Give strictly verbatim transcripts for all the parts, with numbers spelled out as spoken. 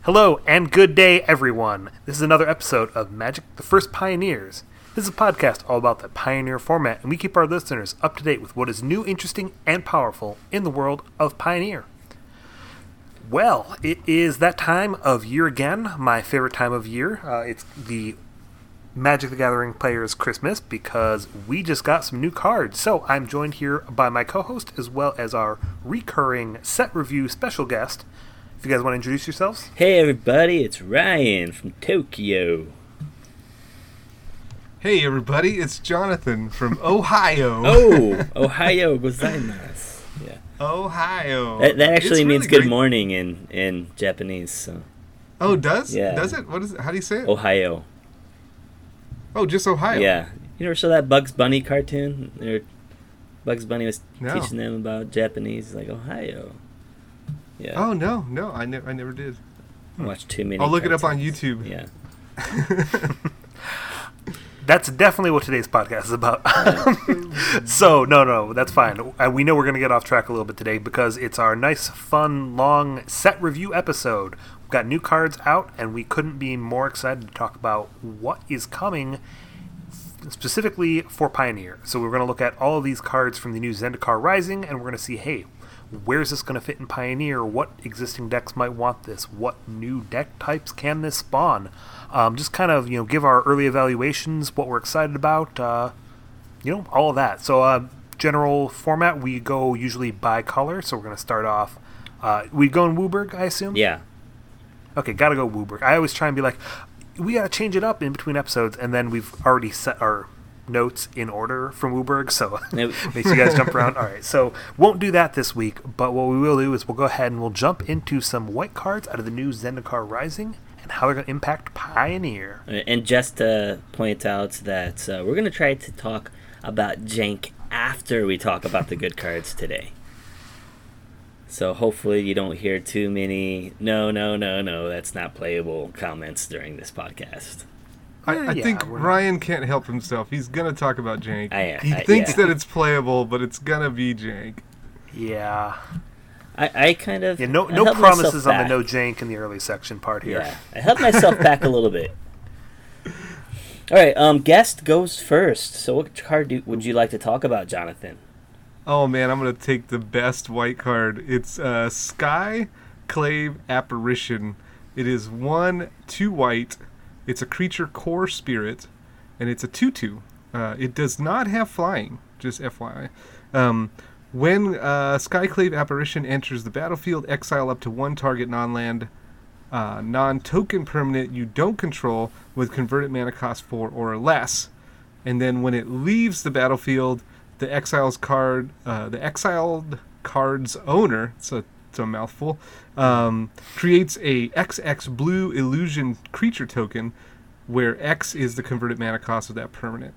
Hello and good day, everyone. This is another episode of Magic: The First Pioneers. This is a podcast all about the Pioneer format, and we keep our listeners up to date with what is new, interesting, and powerful in the world of Pioneer. Well, it is that time of year again, my favorite time of year. Uh, it's the Magic the Gathering Players Christmas because we just got some new cards. So I'm joined here by my co-host as well as our recurring set review special guest. If you guys want to introduce yourselves. Hey everybody, it's Ryan from Tokyo. Hey everybody, it's Jonathan from Ohio. Oh, Ohio gozaimasu. Yeah. Ohio. That, that actually It's means really good great. morning in, in Japanese. So. Oh, it does? Yeah. Does it? What is it? How do you say it? Ohio. Oh, just Ohio. Yeah. You never saw that Bugs Bunny cartoon? There, Bugs Bunny was No. teaching them about Japanese, like Ohio. Yeah. Oh no, no, I never, I never did. I watched too many. I'll look it up on cartoons. YouTube. Yeah. That's definitely what today's podcast is about. So, no, no, that's fine. Uh, we know we're going to get off track a little bit today because it's our nice, fun, long set review episode. We've got new cards out, and we couldn't be more excited to talk about what is coming specifically for Pioneer. So we're going to look at all of these cards from the new Zendikar Rising, and we're going to see, hey, where's this going to fit in Pioneer? What existing decks might want this? What new deck types can this spawn? Um, just kind of, you know, give our early evaluations, what we're excited about, uh, you know, all of that. So, uh, general format, we go usually by color. So we're going to start off, uh, we go in Wooburg, I assume? Yeah. Okay, gotta go Wooburg. I always try and be like, we gotta change it up in between episodes, and then we've already set our notes in order from Wooburg, so Nope. makes you guys jump around. All right, so won't do that this week, but what we will do is we'll go ahead and we'll jump into some white cards out of the new Zendikar Rising and how they're going to impact Pioneer. And just to point out that uh, we're going to try to talk about jank after we talk about the good cards today. So hopefully you don't hear too many, no, no, no, no, that's not playable comments during this podcast. I, Eh, I yeah, think we're- Ryan can't help himself. He's gonna talk about jank. I am. he I- thinks yeah. that it's playable, but it's gonna be jank. Yeah. I, I kind of... Yeah, no I no held myself promises on the back. no jank in the early section part here. Yeah, I held myself back a little bit. All right, um, guest goes first. So what card do, would you like to talk about, Jonathan? Oh man, I'm gonna take the best white card. It's uh, Sky Clave Apparition. It is one, two white. It's a creature core spirit, and it's a two two. Uh, it does not have flying, just F Y I. Um, when uh, Skyclave Apparition enters the battlefield, exile up to one target non-land, uh, non-token permanent you don't control with converted mana cost four or less. And then when it leaves the battlefield, the exiles card, uh, the exiled card's owner, it's a, it's a mouthful, um, creates a X X blue illusion creature token, where X is the converted mana cost of that permanent.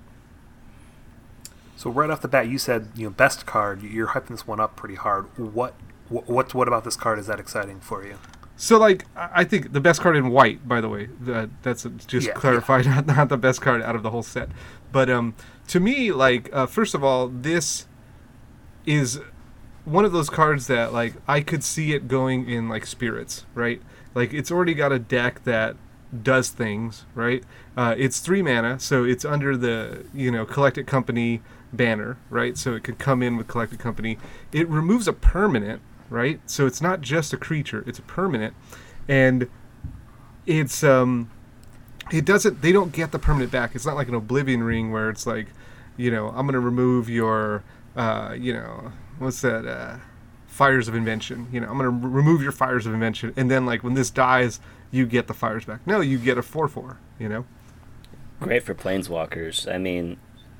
So right off the bat, you said, you know, best card. You're hyping this one up pretty hard. What what what, what about this card is that exciting for you? So, like, I I think the best card in white, by the way, that, that's just Yeah, clarified, not, not the best card out of the whole set. But um, to me, like, uh, first of all, this is one of those cards that, like, I could see it going in, like, spirits, right? Like, it's already got a deck that does things, right? Uh, it's three mana, so it's under the, you know, Collected Company banner, right? So it could come in with Collected Company. It removes a permanent, right? So it's not just a creature, it's a permanent. And it's, um, it doesn't, they don't get the permanent back. It's not like an Oblivion Ring where it's like, you know, I'm going to remove your, uh, you know, what's that, uh, Fires of Invention. You know, I'm going to r- remove your Fires of Invention. And then, like, when this dies, you get the fires back. No, you get a four four, you know? Great for planeswalkers. I mean,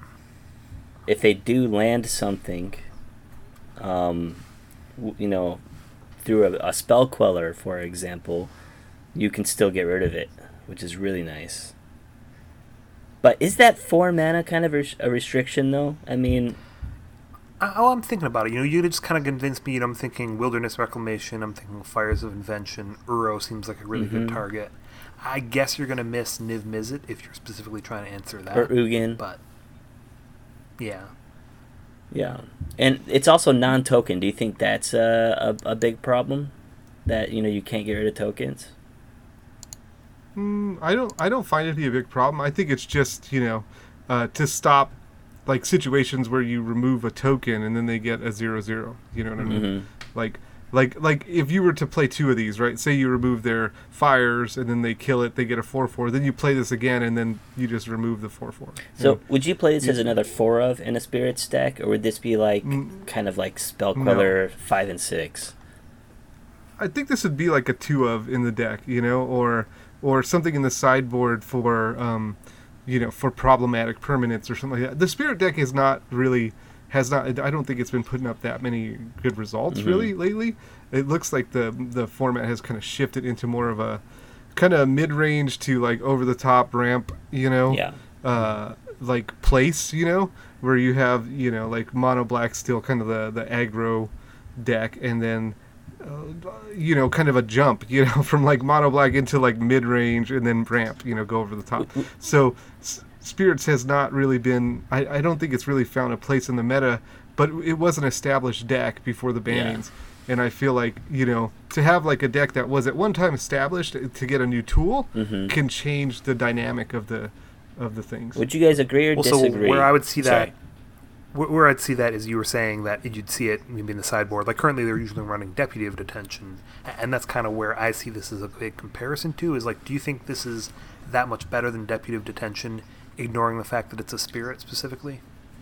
if they do land something, um, w- you know, through a, a spell queller, for example, you can still get rid of it, which is really nice. But is that four mana kind of res- a restriction, though? I mean, I, oh, I'm thinking about it. You know, you just kind of convinced me. You know, I'm thinking Wilderness Reclamation. I'm thinking Fires of Invention. Uro seems like a really Mhm. good target. I guess you're going to miss Niv Mizzet if you're specifically trying to answer that. or Ugin. But, yeah. Yeah. And it's also non-token. Do you think that's a, a, a big problem? That, you know, you can't get rid of tokens? Mm, I don't. I don't find it to be a big problem. I think it's just you know, uh, to stop like situations where you remove a token and then they get a zero zero. You know what I mean? Mm-hmm. Like, like, like if you were to play two of these, right? Say you remove their fires and then they kill it, they get a four four. Then you play this again and then you just remove the four four. So And would you play this as Yeah. another four of in a spirits deck, or would this be like Mm, kind of like spell queller five and six? I think this would be like a two of in the deck, you know, or or something in the sideboard for, um, you know, for problematic permanents or something like that. The spirit deck is not really has not. I don't think it's been putting up that many good results Mhm. really lately. It looks like the the format has kind of shifted into more of a kind of mid range to like over the top ramp, you know, Yeah. uh, like place, you know, where you have you know like mono black still kind of the the aggro deck, and then uh, you know kind of a jump, you know, from like mono black into like mid range and then ramp, you know, go over the top. So S- spirits has not really been. I, I don't think it's really found a place in the meta, but it was an established deck before the Yeah. bannings. And I feel like, you know, to have like a deck that was at one time established to get a new tool Mhm. can change the dynamic of the of the things. Would you guys agree or Well, so disagree? where I would see that, Sorry. where, where I'd see that is you were saying that you'd see it maybe in the sideboard. Like currently, they're usually running Deputy of Detention, a- and that's kind of where I see this as a big comparison to. Is like, do you think this is that much better than Deputy of Detention, ignoring the fact that it's a spirit specifically?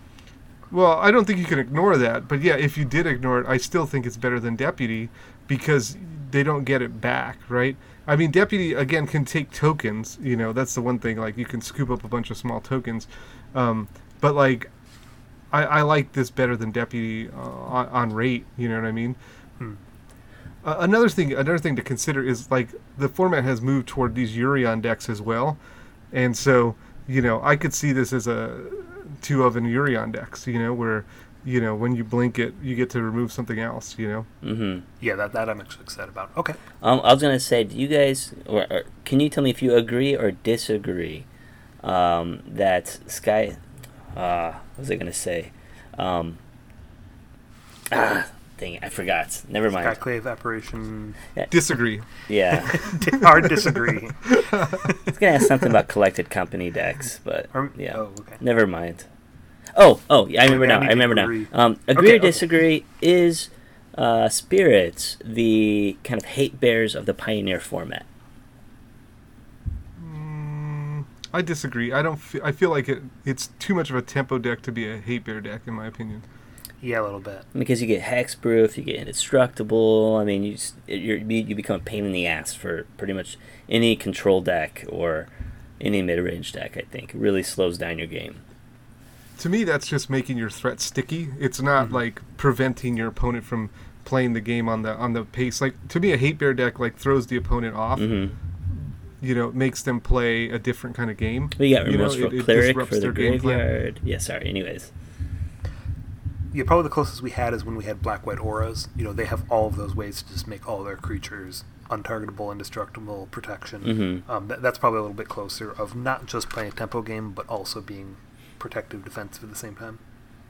Well, I don't think you can ignore that, but yeah, if you did ignore it, I still think it's better than Deputy because they don't get it back, right? I mean, Deputy again can take tokens. You know, that's the one thing. Like you can scoop up a bunch of small tokens, um, but like, I, I like this better than Deputy uh, on, on rate. You know what I mean? Hmm. Uh, another thing, another thing to consider is like the format has moved toward these Urion decks as well, and so you know I could see this as a two of an Urion decks. You know where you know when you blink it, you get to remove something else. You know. Mm-hmm. Yeah, that that I'm actually excited about. Okay. Um, I was gonna say, do you guys, or, or can you tell me if you agree or disagree um, that Sky? Uh, what was I gonna say? Um, ah, dang it, I forgot. Never mind. Skyclave Apparition. Disagree. Yeah, Hard disagree. I was gonna ask something about collected company decks, but Or- yeah, Oh, okay. never mind. Oh, oh, yeah, I remember Okay, I now. need I to remember agree. now. Um, agree Okay, or okay. disagree? Is uh, Spirits the kind of hate bears of the Pioneer format? Mm, I disagree. I don't. Fe- I feel like it. It's too much of a tempo deck to be a hate bear deck, in my opinion. Yeah, a little bit. Because you get hexproof, you get indestructible. I mean, you just, you're, you become a pain in the ass for pretty much any control deck or any mid-range deck. I think it really slows down your game. To me, that's just making your threat sticky. It's not Mhm. like preventing your opponent from playing the game on the on the pace. Like to me, a hate bear deck like throws the opponent off. Mm-hmm. You know, makes them play a different kind of game. We got You know, Remorseful it- it Cleric disrupts for the their game plan. graveyard. Yeah, sorry. Anyways, Yeah, probably the closest we had is when we had black white auras. You know, they have all of those ways to just make all their creatures untargetable, indestructible, protection. Mhm. Um, th- that's probably a little bit closer of not just playing a tempo game, but also being protective, defensive at the same time.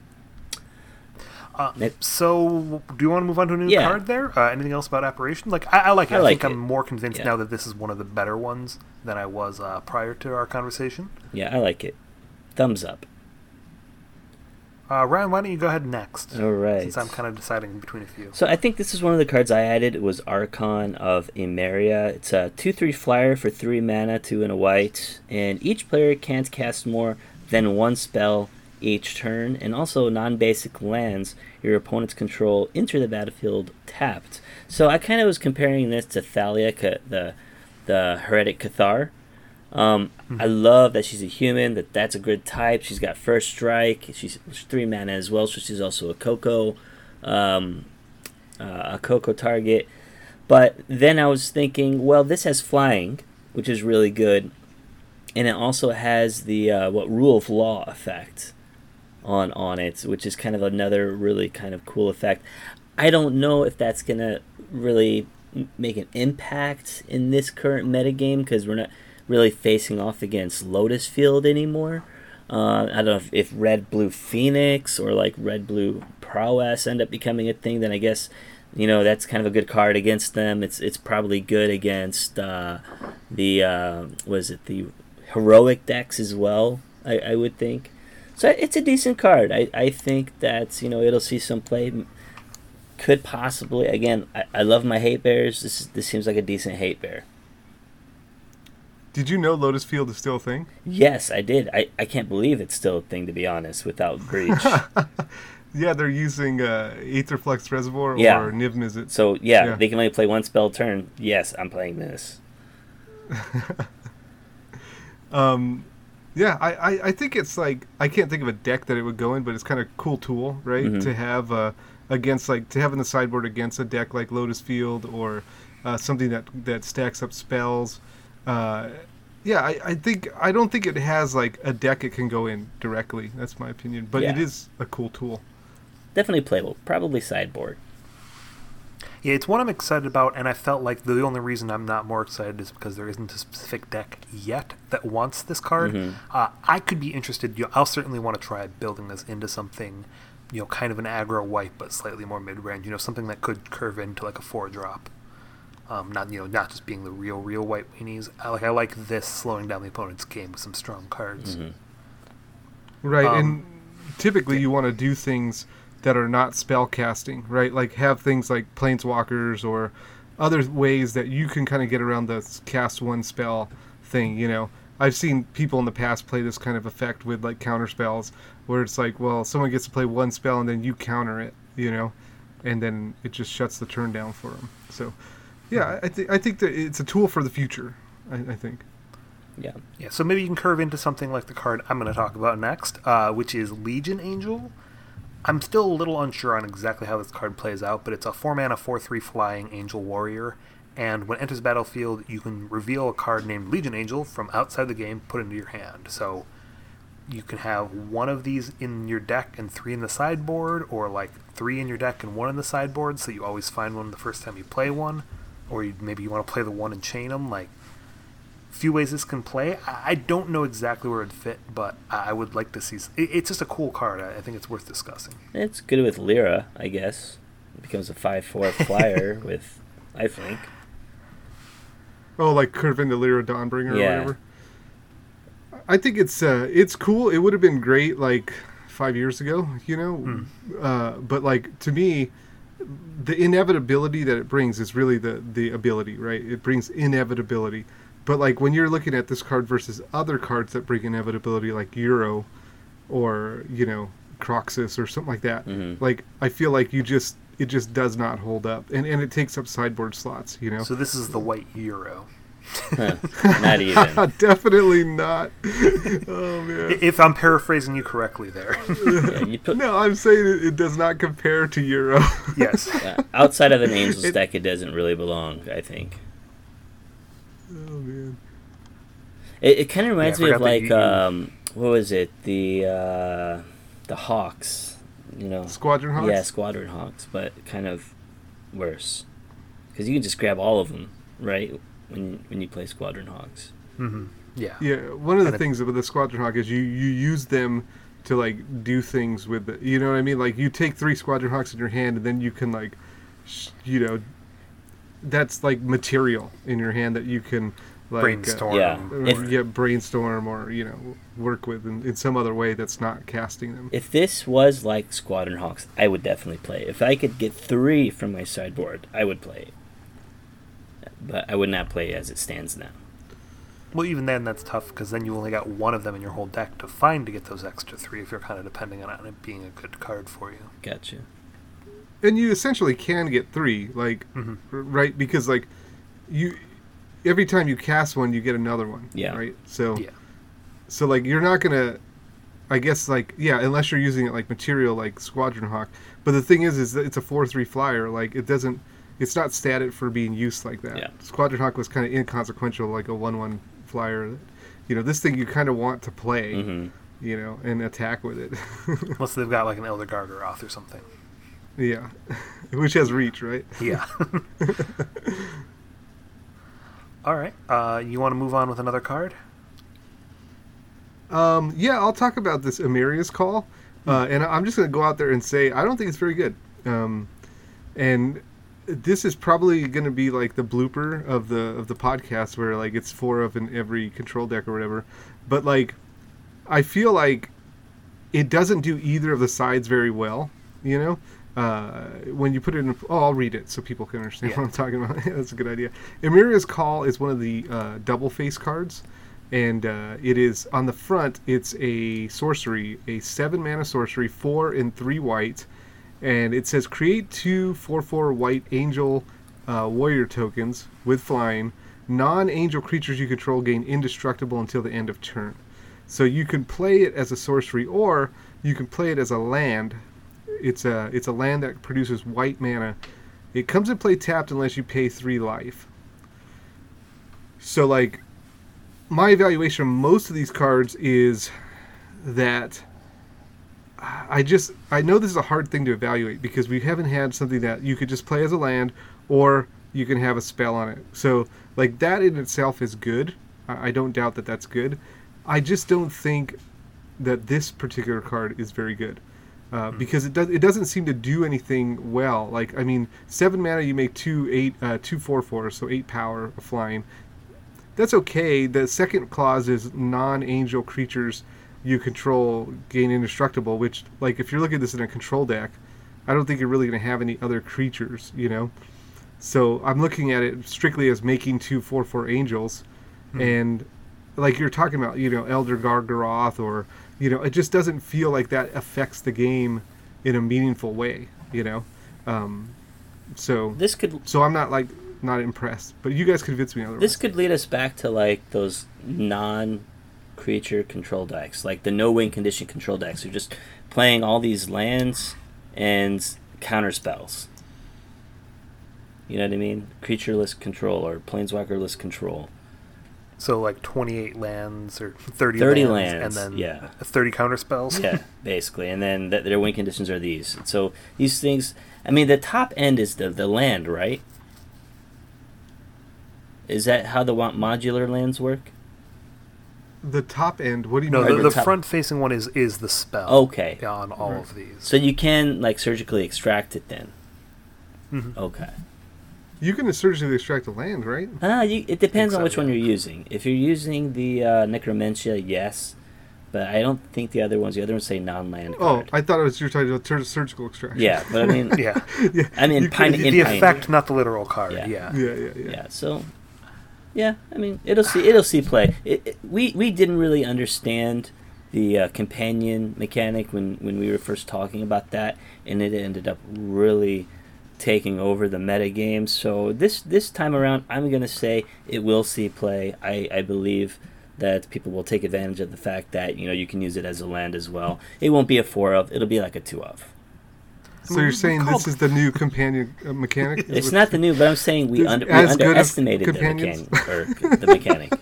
Uh, It- so, do you want to move on to a new Yeah. card there? Uh, anything else about Apparition? Like, I, I like it. I I, like think it. I'm more convinced Yeah. now that this is one of the better ones than I was uh, prior to our conversation. yeah, I like it. Thumbs up. Uh, Ryan, why don't you go ahead next? All right. Since I'm kind of deciding between a few. So I think this is one of the cards I added. It was Archon of Emeria. It's a two three flyer for three mana, two and a white. And each player can't cast more than one spell each turn. And also non-basic lands your opponent's control enter the battlefield tapped. So I kind of was comparing this to Thalia, Ca- the, the Heretic Cathar. Um, I love that she's a human, that that's a good type. She's got first strike. She's, she's three mana as well, so she's also a Coco, um, uh, a Coco target. But then I was thinking, well, this has flying, which is really good, and it also has the uh, what rule of law effect on on it, which is kind of another really kind of cool effect. I don't know if that's gonna really m- make an impact in this current metagame because we're not really facing off against Lotus Field anymore. Uh, I don't know if, if Red Blue Phoenix or like Red Blue Prowess end up becoming a thing, then I guess You know, that's kind of a good card against them. It's it's probably good against uh, the uh, was it the heroic decks as well. I, I would think. So it's a decent card. I, I think that, you know, it'll see some play. Could possibly, again, I, I love my hate bears. This this seems like a decent hate bear. Did you know Lotus Field is still a thing? Yes, I did. I, I can't believe it's still a thing, to be honest, without Breach. Yeah, they're using uh, Aetherflux Reservoir Yeah. or Niv Mizzet. So, yeah, Yeah. they can only play one spell a turn. Yes, I'm playing this. Um, yeah, I, I, I think it's like, I can't think of a deck that it would go in, but it's kind of a cool tool, right? Mhm. To have uh, against, like, to have in the sideboard against a deck like Lotus Field or uh, something that, that stacks up spells. Uh, yeah, I, I think, I don't think it has, like, a deck it can go in directly. That's my opinion. But it Yeah. is a cool tool. Definitely playable. Probably sideboard. Yeah, it's one I'm excited about, and I felt like the only reason I'm not more excited is because there isn't a specific deck yet that wants this card. Mhm. Uh, I could be interested. You know, I'll certainly want to try building this into something, you know, kind of an aggro white, but slightly more mid-range. You know, something that could curve into like a four-drop. Um, not you know, not just being the real, real white weenies. I like I like this slowing down the opponent's game with some strong cards. Mhm. Right, Um, and typically you want to do things that are not spell casting, right? Like have things like planeswalkers or other ways that you can kind of get around the s- cast one spell thing, you know. I've seen people in the past play this kind of effect with like counter spells where it's like, well, someone gets to play one spell and then you counter it, you know, and then it just shuts the turn down for them. So, yeah, I, th- I think that it's a tool for the future, I, I think. Yeah. Yeah, so maybe you can curve into something like the card I'm going to talk about next, uh, which is Legion Angel. I'm still a little unsure on exactly how this card plays out, but it's a four mana, four three flying Angel Warrior, and when it enters the battlefield, you can reveal a card named Legion Angel from outside the game, put it into your hand. So you can have one of these in your deck and three in the sideboard, or like three in your deck and one in the sideboard, so you always find one the first time you play one, or you, maybe you want to play the one and chain them, like few ways this can play. I I don't know exactly where it'd fit, but I I would like to see. s- it- It's just a cool card. I I think it's worth discussing. It's good with Lyra, I guess. It becomes a five four flyer with lifelink. Oh, like curve into Lyra Dawnbringer or Yeah. whatever. I think it's uh, it's cool. It would have been great like five years ago, you know. Hmm. Uh, but like to me, the inevitability that it brings is really the the ability, right? It brings inevitability. But like when you're looking at this card versus other cards that bring inevitability, like Euro, or you know Croxus or something like that, Mhm. like I feel like you just it just does not hold up, and and it takes up sideboard slots, you know. So this is the white Euro. Huh. Not even. Definitely not. Oh man. I- If I'm paraphrasing you correctly there. Yeah, you put, No, I'm saying it, it does not compare to Euro. Yes. yeah, outside of an Angels It- deck, it doesn't really belong, I think. Oh man. It, it kind of reminds Yeah, I me of forgot that like, you- you- um, what was it? The uh, the Hawks, you know? Squadron Hawks? Yeah, Squadron Hawks, but kind of worse. Because you can just grab all of them, right? When when you play Squadron Hawks. hmm Yeah. Yeah, one of the Kinda- things with the Squadron Hawk is you, you use them to like do things with the, you know what I mean? Like you take three Squadron Hawks in your hand and then you can like, sh- you know, that's like material in your hand that you can like Brainstorm. Yeah. Uh, or, If- yeah, brainstorm or you know work with in, in some other way that's not casting them. If this was like Squadron Hawks, I would definitely play. If I could get three from my sideboard, I would play. But I would not play as it stands now. Well, even then, that's tough because then you only got one of them in your whole deck to find to get those extra three if you're kind of depending on it being a good card for you. Gotcha. And you essentially can get three, like Mhm. r- right? Because like you, every time you cast one, you get another one. Yeah. Right. So Yeah. so like you're not gonna, I guess like yeah, unless you're using it like material like Squadron Hawk. But the thing is, is that it's a four three flyer. Like it doesn't, it's not statted for being used like that. Yeah. Squadron Hawk was kind of inconsequential, like a one one flyer. You know, this thing you kind of want to play. hmm You know, and attack with it. Unless they've got like an Elder Guard or Oth or something. Yeah, which has reach, right? Yeah. All right. Uh, you want to move on with another card? Um, yeah, I'll talk about this Amirius call, uh, and I'm just going to go out there and say I don't think it's very good. Um, and this is probably going to be like the blooper of the of the podcast where like it's four of in every control deck or whatever. But like, I feel like it doesn't do either of the sides very well. You know, uh, when you put it in. Oh, I'll read it so people can understand Yeah. what I'm talking about. That's a good idea. Emeria's Call is one of the uh, double face cards. And uh, it is on the front. It's a sorcery, a seven mana sorcery, four and three white, and it says create two four four white angel uh, warrior tokens with flying. Non-angel creatures you control gain indestructible until the end of turn. So you can play it as a sorcery, or you can play it as a land. It's a it's a land that produces white mana. It comes in play tapped unless you pay three life. So like. My evaluation of most of these cards is that I just I know this is a hard thing to evaluate because we haven't had something that you could just play as a land or you can have a spell on it. So like that in itself is good. I don't doubt that that's good. I just don't think that this particular card is very good uh, mm-hmm. because it does it doesn't seem to do anything well. Like I mean, seven mana you make two eight uh, two four four, so eight power of flying. That's okay. The second clause is non-angel creatures you control gain indestructible, which, like, if you're looking at this in a control deck, I don't think you're really going to have any other creatures, you know? So I'm looking at it strictly as making two four four angels, hmm. and, like you're talking about, you know, Elder Gargaroth, or, you know, it just doesn't feel like that affects the game in a meaningful way, you know? Um, so, this could... So I'm not, like... not impressed, but you guys convinced me otherwise. This could lead us back to like those non-creature control decks, like the no-win condition control decks. You're just playing all these lands and counter spells. You know what I mean? Creatureless control or planeswalkerless control. So like twenty-eight lands or thirty, thirty lands, lands, and then yeah. thirty counter spells. Yeah, basically, and then th- their win conditions are these. So these things. I mean, the top end is the the land, right? Is that how the modular lands work? The top end? What do you no, mean? No, by the, the the front-facing one is, is the spell. Okay. On all right. of these. So you can, like, surgically extract it then? Mm-hmm. Okay. You can surgically extract a land, right? Ah, you, it depends on so, which yeah. one you're using. If you're using the uh, Necromentia, yes. But I don't think the other ones, the other ones say non-land card. Oh, I thought it was you were talking about sur- surgical extraction. Yeah, but I mean... yeah. yeah. I mean, You pine, could- in The Pioneer. effect, not the literal card. Yeah. Yeah. Yeah, yeah, yeah. Yeah, so... Yeah, I mean, it'll see it'll see play. It, it, we we didn't really understand the uh, companion mechanic when, when we were first talking about that, and it ended up really taking over the meta game. So this this time around, I'm gonna say it will see play. I, I believe that people will take advantage of the fact that you know you can use it as a land as well. It won't be a four of; it'll be like a two of. So you're saying this is the new companion uh, mechanic? It's not the new, but I'm saying we, under, we as good as underestimated the companions? mechanic, or the mechanic.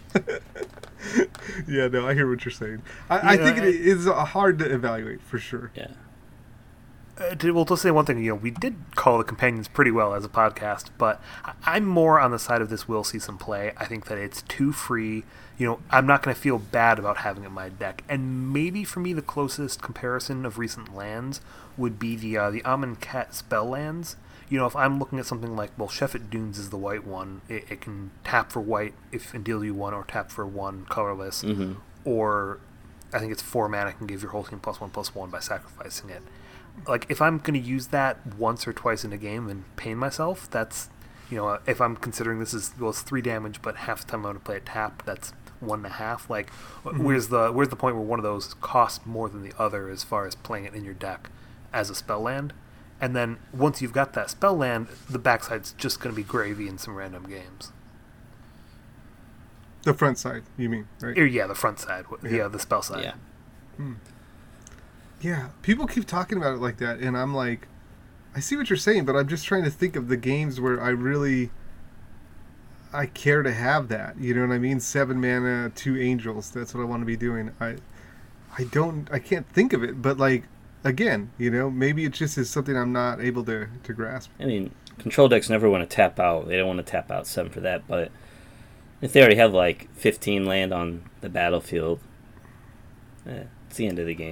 Yeah, no, I hear what you're saying. I, I Yeah, think I- it is uh, hard to evaluate for sure. Yeah. Uh, to, well, to say one thing, you know, we did call the companions pretty well as a podcast, but I- I'm more on the side of this will see some play. I think that it's too free. You know, I'm not going to feel bad about having it in my deck. And maybe for me, the closest comparison of recent lands would be the uh, the Amonkhet spell lands. You know, if I'm looking at something like, well, Sheffet Dunes is the white one. It, it can tap for white if and deal you one, or tap for one colorless, Mm-hmm. or I think it's four mana can give your whole team plus one plus one by sacrificing it. Like, if I'm going to use that once or twice in a game and pain myself, that's, you know, if I'm considering this is, well, it's three damage, but half the time I'm going to play it tap, that's one and a half. Like, Mm-hmm. where's the where's the point where one of those costs more than the other as far as playing it in your deck as a spell land? And then once you've got that spell land, the backside's just going to be gravy in some random games. The front side, you mean, right? Or, yeah, the front side. Yeah, Yeah. the spell side. Yeah. Hmm. Yeah, people keep talking about it like that, and I'm like, I see what you're saying, but I'm just trying to think of the games where I really, I care to have that. You know what I mean? Seven mana, two angels. That's what I want to be doing. I, I don't, I can't think of it, but like, again, you know, maybe it just is something I'm not able to, to grasp. I mean, control decks never want to tap out. They don't want to tap out seven for that, but if they already have like fifteen land on the battlefield, eh, it's the end of the game.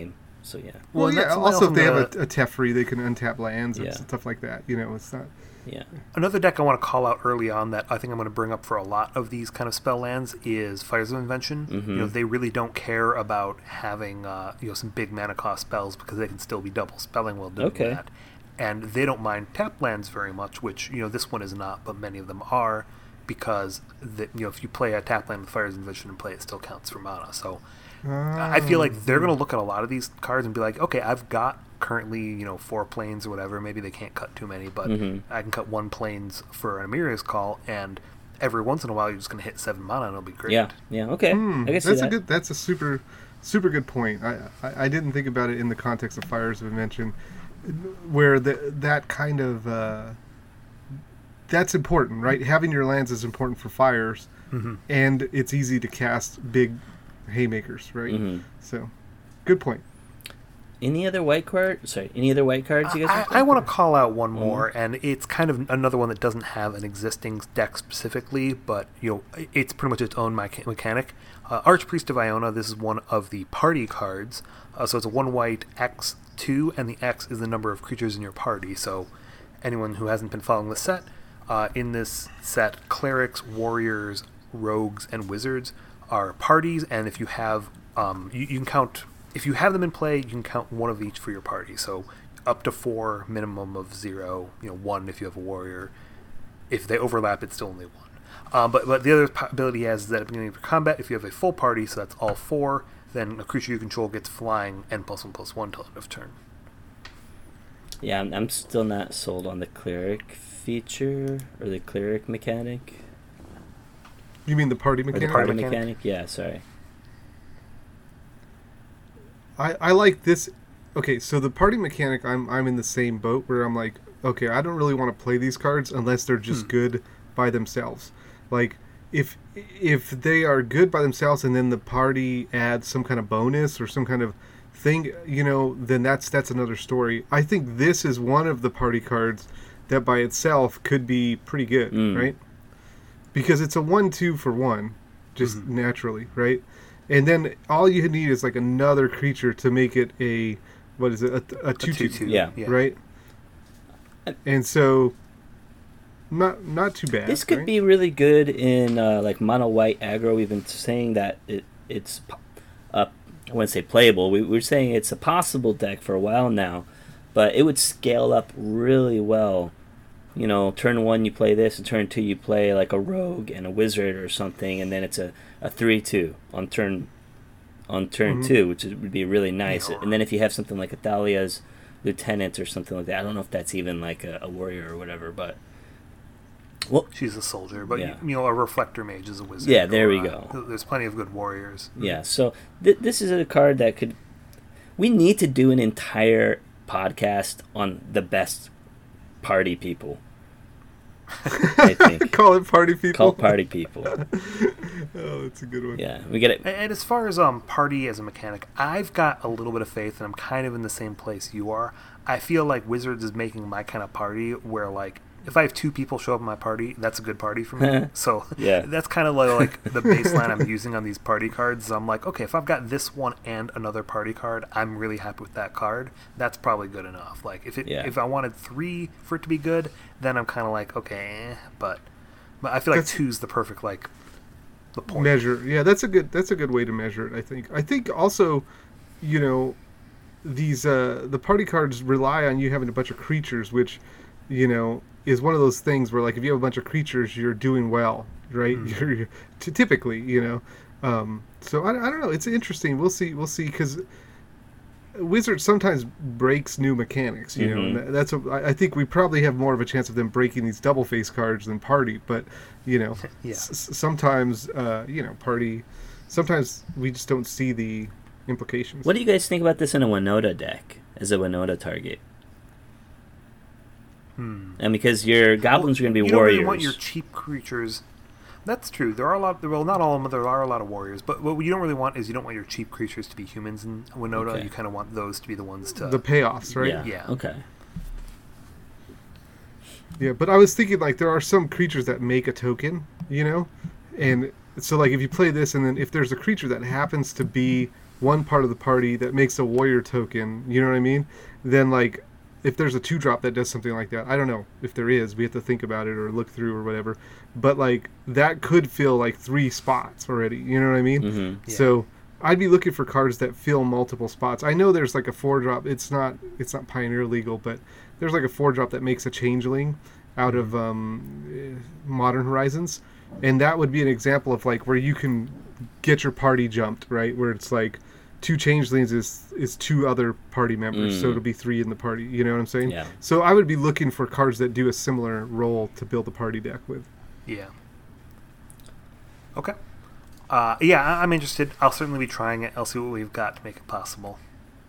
So yeah. Well, Well, yeah. that's Also, if they have also a, a Teferi, they can untap lands and Yeah. stuff like that. You know, it's not. Yeah. Another deck I want to call out early on that I think I'm going to bring up for a lot of these kind of spell lands is Fires of Invention. Mhm. You know, they really don't care about having uh, you know some big mana cost spells because they can still be double spelling while doing Okay. that. And they don't mind tap lands very much, which you know this one is not, but many of them are, because the, you know if you play a tap land with Fires of Invention and play it, still counts for mana. So I feel like they're going to look at a lot of these cards and be like, okay, I've got currently, you know, four planes or whatever. Maybe they can't cut too many, but Mhm. I can cut one planes for an Amiria's Call, and every once in a while you're just going to hit seven mana and it'll be great. Yeah. Yeah. Okay. Hmm, I can see that's that. a good. That's a super, super good point. I, I I didn't think about it in the context of Fires of Invention, where the that kind of uh, that's important, right? Having your lands is important for fires, hmm and it's easy to cast big haymakers, right? Mhm. So, good point. Any other white card? Sorry. Any other white cards you guys? I, want to I talk want about? to call out one One more, more? and it's kind of another one that doesn't have an existing deck specifically, but you know it's pretty much its own mecha- mechanic. Uh, Archpriest of Iona. This is one of the party cards. Uh, so it's a one white X two, and the X is the number of creatures in your party. So anyone who hasn't been following the set, uh, in this set, clerics, warriors, rogues, and wizards are parties, and if you have, um, you, you can count. If you have them in play, you can count one of each for your party. So up to four, minimum of zero. You know, one if you have a warrior. If they overlap, it's still only one. Um, but but the other po- ability he has is that at the beginning of your combat, if you have a full party, so that's all four, then a creature you control gets flying and plus one plus one till end of turn. Yeah, I'm, I'm still not sold on the cleric feature or the cleric mechanic. You mean the party Or the mechanic? party Party mechanic? mechanic? Yeah, sorry. I, I like this. Okay, so the party mechanic, I'm I'm in the same boat where I'm like, okay, I don't really want to play these cards unless they're just Hmm. good by themselves. Like if if they are good by themselves and then the party adds some kind of bonus or some kind of thing, you know, then that's that's another story. I think this is one of the party cards that by itself could be pretty good, Mm. right? Because it's a one two for one, just Mhm. naturally, right? And then all you need is like another creature to make it a what is it a, a A two two two, two. Yeah. right? And so not not too bad. This could right? be really good in uh, like mono white aggro. We've been saying that it, it's, po- uh, I wouldn't say playable. We, we're saying it's a possible deck for a while now, but it would scale up really well. You know, turn one you play this, and turn two you play like a rogue and a wizard or something, and then it's a, a three two on turn on turn Mhm. two, which is, would be really nice. Yeah. And then if you have something like Athalia's Lieutenant or something like that, I don't know if that's even like a, a warrior or whatever, but well, She's a soldier, but Yeah. you know a reflector mage is a wizard. Yeah, there we or, go. uh, There's plenty of good warriors. yeah. So th- this is a card that could. We need to do an entire podcast on the best party people. I think Call it party people. call party people. Oh, that's a good one. Yeah, we get it. And, and as far as um party as a mechanic, I've got a little bit of faith, and I'm kind of in the same place you are. I feel like Wizards is making my kind of party where like if I have two people show up in my party, that's a good party for me. So Yeah. that's kind of like, like the baseline I'm using on these party cards. I'm like, okay, if I've got this one and another party card, I'm really happy with that card. That's probably good enough. Like if it Yeah. if I wanted three for it to be good, then I'm kind of like, okay, eh, but but I feel like That's- two's the perfect like the point. Measure. Yeah, that's a good that's a good way to measure it, I think. I think also, you know, these uh the party cards rely on you having a bunch of creatures, which, you know, is one of those things where like if you have a bunch of creatures, you're doing well, right? Mm. You're, you're t- typically, you know. Um so I, I don't know, it's interesting. We'll see we'll see cuz Wizard sometimes breaks new mechanics, you know. Mhm. And that's a, I I think we probably have more of a chance of them breaking these double face cards than party, but you know, Yeah. s- s- sometimes uh, you know, party. Sometimes we just don't see the implications. What do you guys think about this in a Winota deck as a Winota target? Hmm. And because your goblins are going to be you warriors. don't really want your cheap creatures. That's true. There are a lot. Well, not all of them. There are a lot of warriors. But what you don't really want is you don't want your cheap creatures to be humans in Winota. Okay. You kind of want those to be the ones to. The payoffs, right? Yeah. Yeah. Okay. Yeah, but I was thinking like there are some creatures that make a token, you know, and so like if you play this and then if there's a creature that happens to be one part of the party that makes a warrior token, you know what I mean? Then like if there's a two drop that does something like that, I don't know if there is. We have to think about it or look through or whatever. But like that could fill like three spots already. You know what I mean? Mm-hmm. Yeah. So I'd be looking for cards that fill multiple spots. I know there's like a four drop. It's not it's not Pioneer legal, but there's like a four drop that makes a changeling out of um, Modern Horizons, and that would be an example of like where you can get your party jumped, right? Where it's like two changelings is is two other party members, Mm. so it'll be three in the party. You know what I'm saying? Yeah. So I would be looking for cards that do a similar role to build a party deck with. Yeah. Okay. Uh, yeah, I- I'm interested. I'll certainly be trying it. I'll see what we've got to make it possible.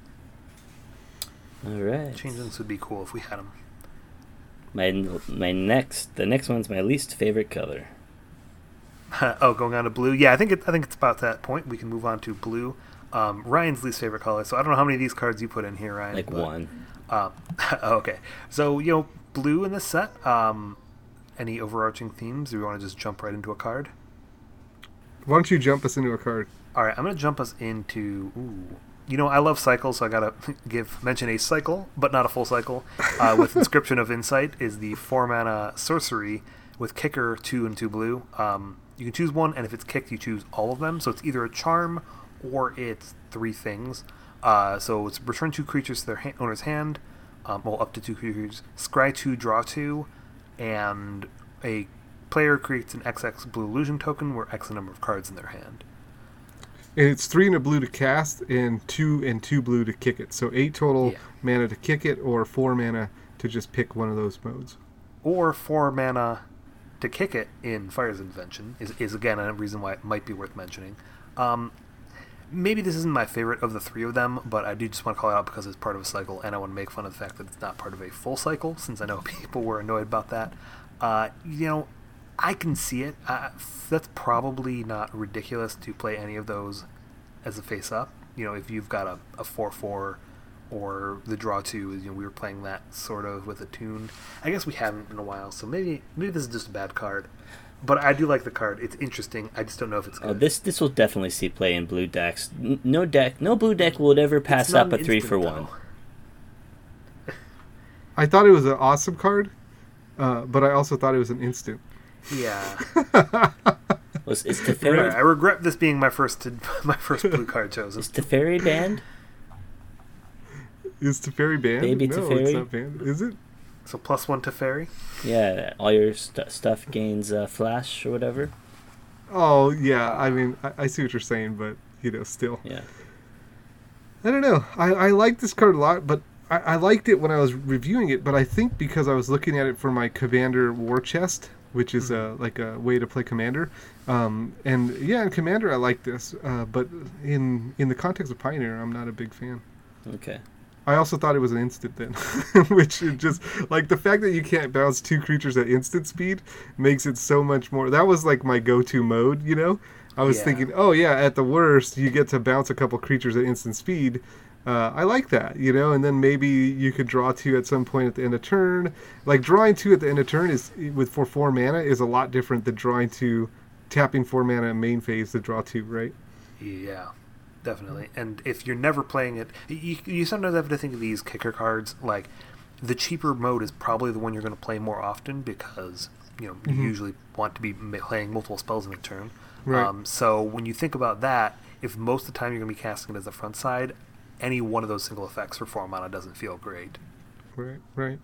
All right. Changelings would be cool if we had them. My my next the next one's my least favorite color. Oh, going on to blue. Yeah, I think it, I think it's about that point. We can move on to blue. Um, Ryan's least favorite color. So I don't know how many of these cards you put in here, Ryan. Like but, one. Um, okay. So you know, blue in this set. Um, any overarching themes? Do we want to just jump right into a card? Why don't you jump us into a card? All right, I'm gonna jump us into. Ooh, you know, I love cycles, so I gotta give mention a cycle, but not a full cycle. Uh, with Inscription of Insight is the four mana sorcery with kicker two and two blue. Um, you can choose one, and if it's kicked, you choose all of them. So it's either a charm or it's three things. Uh, so it's return two creatures to their ha- owner's hand, um, well up to two creatures. Scry two, draw two, and a player creates an X X blue illusion token where X the number of cards in their hand. And it's three and a blue to cast, and two and two blue to kick it. So eight total Yeah. mana to kick it, or four mana to just pick one of those modes. Or four mana to kick it in Fire's Invention is, is again a reason why it might be worth mentioning. Um, maybe this isn't my favorite of the three of them, but I do just want to call it out because it's part of a cycle, and I want to make fun of the fact that it's not part of a full cycle, since I know people were annoyed about that. Uh, you know, I can see it. Uh, that's probably not ridiculous to play any of those as a face-up. You know, if you've got a, a four four or the draw two, you know, we were playing that sort of with a tune. I guess we haven't in a while, so maybe maybe this is just a bad card. But I do like the card. It's interesting. I just don't know if it's good. Oh, this this will definitely see play in blue decks. N- No deck, no blue deck will ever pass It's not up an a three instant, for one. though. I thought it was an awesome card, uh, but I also thought it was an instant. Yeah. Was is Right, Teferi I regret this being my first my first blue card chosen. is Teferi banned? Is Teferi banned? Baby no, Teferi? it's not banned. Is it? So plus one to fairy. Yeah, all your st- stuff gains uh, flash or whatever. Oh, yeah. I mean, I, I see what you're saying, but, you know, still. Yeah. I don't know. I, I like this card a lot, but I, I liked it when I was reviewing it, but I think because I was looking at it for my Commander War Chest, which is uh, like a way to play Commander. Um, and, yeah, in Commander I like this, uh, but in in the context of Pioneer, I'm not a big fan. Okay. I also thought it was an instant then, which is just like the fact that you can't bounce two creatures at instant speed makes it so much more. That was like my go-to mode, you know. I was Yeah. thinking, oh yeah, at the worst you get to bounce a couple creatures at instant speed. Uh, I like that, you know, and then maybe you could draw two at some point at the end of turn. Like drawing two at the end of turn is with for four mana is a lot different than drawing two, tapping four mana in main phase to draw two, right? Yeah, definitely. And if you're never playing it, you, you sometimes have to think of these kicker cards. Like the cheaper mode is probably the one you're going to play more often because you know Mhm. you usually want to be ma- playing multiple spells in a turn. Right. Um, so when you think about that, if most of the time you're going to be casting it as the front side, any one of those single effects for four mana doesn't feel great. Right, right.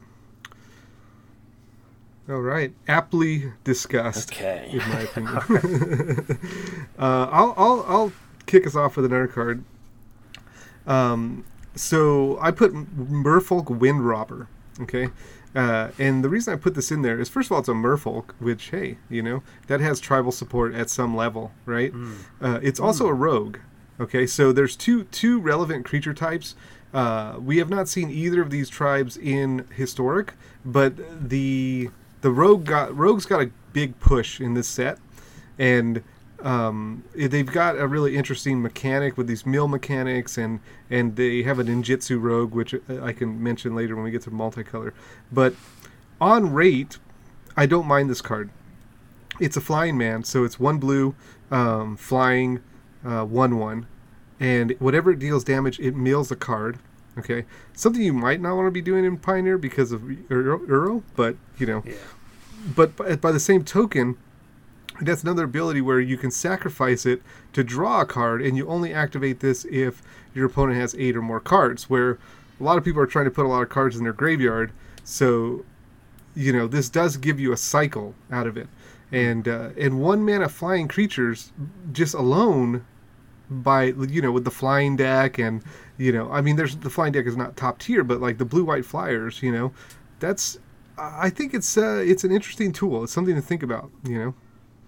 All right, aptly discussed. Okay. In my opinion. uh, I'll, I'll I'll kick us off with another card. Um, so I put Merfolk Wind Robber. Okay, uh, and the reason I put this in there is first of all it's a Merfolk, which hey, you know that has tribal support at some level, right? Mm. Uh, it's also a rogue. Okay, so there's two two relevant creature types. Uh, we have not seen either of these tribes in Historic, but the the rogue got rogues got a big push in this set, and um, they've got a really interesting mechanic with these mill mechanics, and and they have a ninjutsu rogue, which I can mention later when we get to multicolor. But on rate, I don't mind this card. It's a flying man, so it's one blue, um, flying, uh, one one. and whatever it deals damage, it mills a card. Okay, something you might not want to be doing in Pioneer because of Uro, Uro but you know, Yeah. but by, by the same token, that's another ability where you can sacrifice it to draw a card, and you only activate this if your opponent has eight or more cards. Where a lot of people are trying to put a lot of cards in their graveyard, so you know this does give you a cycle out of it, and uh, and one mana flying creatures just alone. By you know with the flying deck and you know I mean there's the flying deck is not top tier, but like the blue white flyers, you know that's I think it's uh, it's an interesting tool. It's something to think about, you know.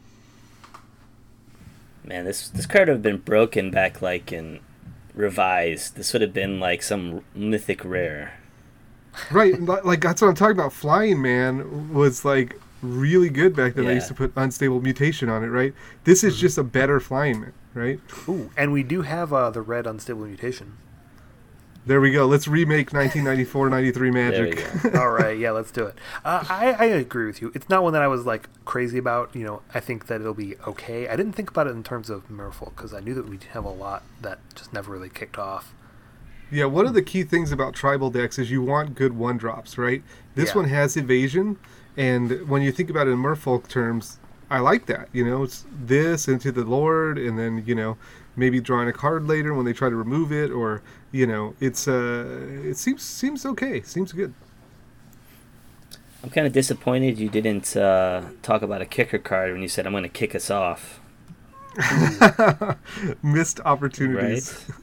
Man, this this card would have been broken back like in revised. This would have been like some mythic rare. Right, li- like that's what I'm talking about. Flying Man was like really good back then. I Yeah. used to put unstable mutation on it, right? This is just a better Flying Man, right? Ooh, and we do have uh, the red unstable mutation. There we go. Let's remake nineteen ninety-four ninety-three Magic. There we All right, yeah, let's do it. Uh, I, I agree with you. It's not one that I was like crazy about. You know, I think that it'll be okay. I didn't think about it in terms of Merfolk because I knew that we'd have a lot that just never really kicked off. Yeah, one of the key things about tribal decks is you want good one drops, right? This Yeah. one has evasion, and when you think about it in Merfolk terms, I like that. You know, it's this into the Lord, and then you know maybe drawing a card later when they try to remove it, or you know, it's uh, it seems seems okay, seems good. I'm kind of disappointed you didn't uh, talk about a kicker card when you said I'm going to kick us off. Missed opportunities. Right?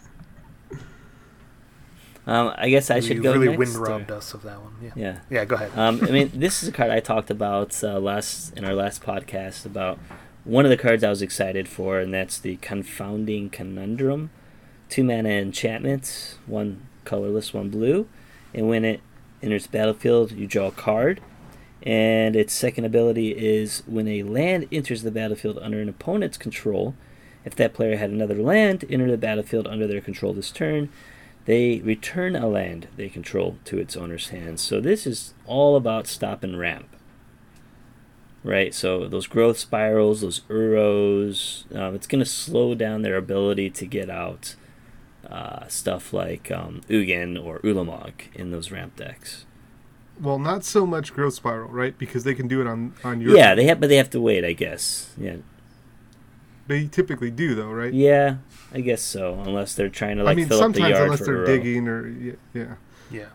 Um, I guess I should you go really next. wind or- robbed us of that one. Yeah. Yeah. Yeah, go ahead. Um, I mean, this is a card I talked about uh, last in our last podcast about one of the cards I was excited for, and that's the Confounding Conundrum. Two mana enchantment, one colorless, one blue, and when it enters the battlefield, you draw a card. And its second ability is when a land enters the battlefield under an opponent's control, if that player had another land enter the battlefield under their control this turn, they return a land they control to its owner's hands. So this is all about stop and ramp. Right, so those growth spirals, those Uros, um, it's going to slow down their ability to get out uh, stuff like um, Ugin or Ulamog in those ramp decks. Well, not so much growth spiral, right? Because they can do it on on your. Yeah, they have, but they have to wait, I guess. Yeah, They typically do, though, right? yeah, I guess so. Unless they're trying to like I mean, fill up the sometimes yard unless for they're Uro. digging or yeah, yeah. yeah.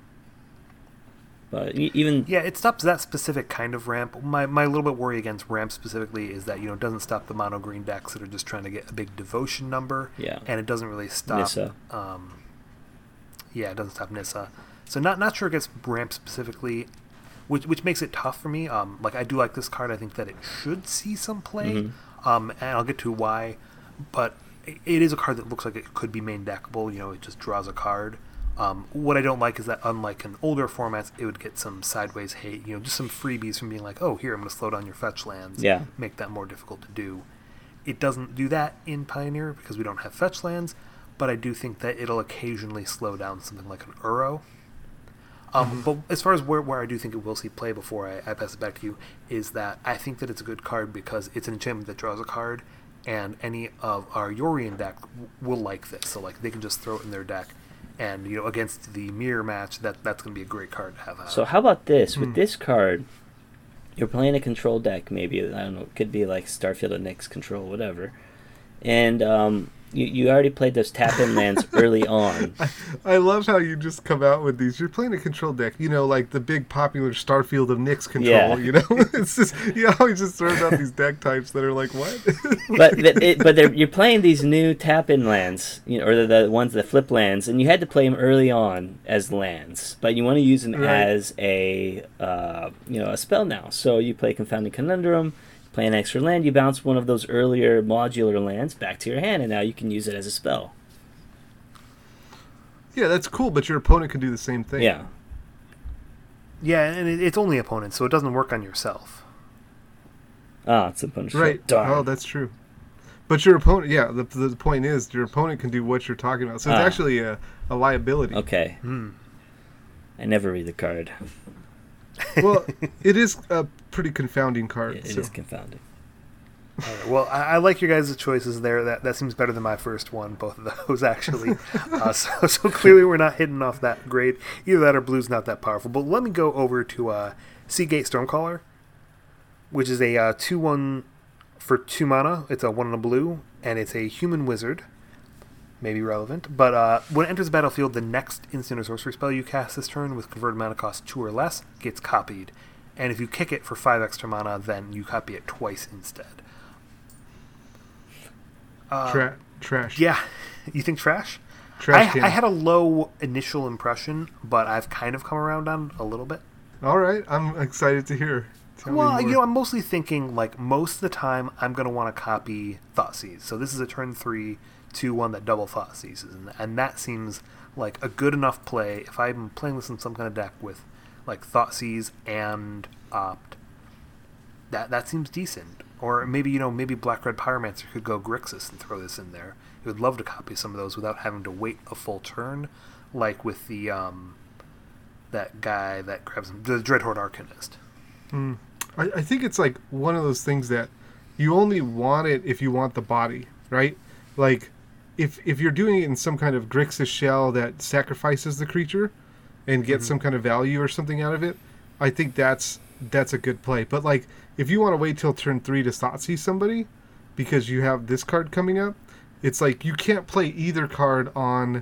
But e- even Yeah, it stops that specific kind of ramp. My my little bit worry against ramp specifically is that, you know, it doesn't stop the mono green decks that are just trying to get a big devotion number. Yeah. And it doesn't really stop Nissa. um yeah, it doesn't stop Nissa. So not not sure against ramp specifically, which which makes it tough for me. Um like I do like this card. I think that it should see some play. Mhm. Um and I'll get to why, but it, it is a card that looks like it could be main deckable, you know, it just draws a card. Um, what I don't like is that, unlike in older formats, it would get some sideways hate, you know, just some freebies from being like, oh, here, I'm going to slow down your fetch lands, Yeah. make that more difficult to do. It doesn't do that in Pioneer because we don't have fetch lands, but I do think that it'll occasionally slow down something like an Uro. Um, But as far as where, where I do think it will see play before I, I pass it back to you, is that I think that it's a good card because it's an enchantment that draws a card, and any of our Yorion deck w- will like this. So, like, they can just throw it in their deck. And, you know, against the mirror match, that that's going to be a great card to have out. So how about this? Hmm. With this card, you're playing a control deck, maybe, I don't know, it could be like Starfield and Nyx control, whatever. And um, you, you already played those tap-in lands early on. I love how you just come out with these. You're playing a control deck, you know, like the big popular Starfield of Nyx control. Yeah. You know, it's just he always just throws out these deck types that are like, what? But th- it, but they're, you're playing these new tap-in lands, you know, or the, the ones that flip lands, and you had to play them early on as lands, but you want to use them Right. as a uh, you know a spell now. So you play Confounding Conundrum, play an extra land, you bounce one of those earlier modular lands back to your hand, and now you can use it as a spell. Yeah, that's cool, but your opponent can do the same thing. Yeah. yeah, and it, it's only opponents, so it doesn't work on yourself. Ah, it's a bunch of Right. darn. Oh, that's true. But your opponent, yeah, the, the point is your opponent can do what you're talking about. So it's Ah. actually a, a liability. Okay. Hmm. I never read the card. Well, it is a pretty confounding card. It, it so. is confounding. All right, well, I, I like your guys' choices there. That that seems better than my first one, both of those, actually. uh, so, so clearly we're not hitting off that great. Either that or blue's not that powerful. But let me go over to uh, Seagate Stormcaller, which is a uh, two one for two mana. It's a one and a blue, and it's a human wizard. Maybe relevant. But uh, when it enters the battlefield, the next instant or sorcery spell you cast this turn with converted mana cost two or less gets copied. And if you kick it for five extra mana, then you copy it twice instead. Uh, Tra- trash. Yeah. You think trash? Trash I, can. I had a low initial impression, but I've kind of come around on it a little bit. All right, I'm excited to hear. Tell Well, me more. you know, I'm mostly thinking, like, most of the time I'm going to want to copy Thoughtseize. So this is a turn three, two, one that double Thoughtseizes. And, and that seems like a good enough play. If I'm playing this in some kind of deck with, like, Thoughtseize and Opt, that that seems decent. Or maybe, you know, maybe Black-Red Pyromancer could go Grixis and throw this in there. You would love to copy some of those without having to wait a full turn, like with the, um, that guy that grabs him, the Dreadhorde Arcanist. Mm. I, I think it's like one of those things that you only want it if you want the body, right? Like, if if you're doing it in some kind of Grixis shell that sacrifices the creature and gets mm-hmm. some kind of value or something out of it, I think that's that's a good play. But like, if you want to wait till turn three to Thoughtseize somebody because you have this card coming up, it's like you can't play either card on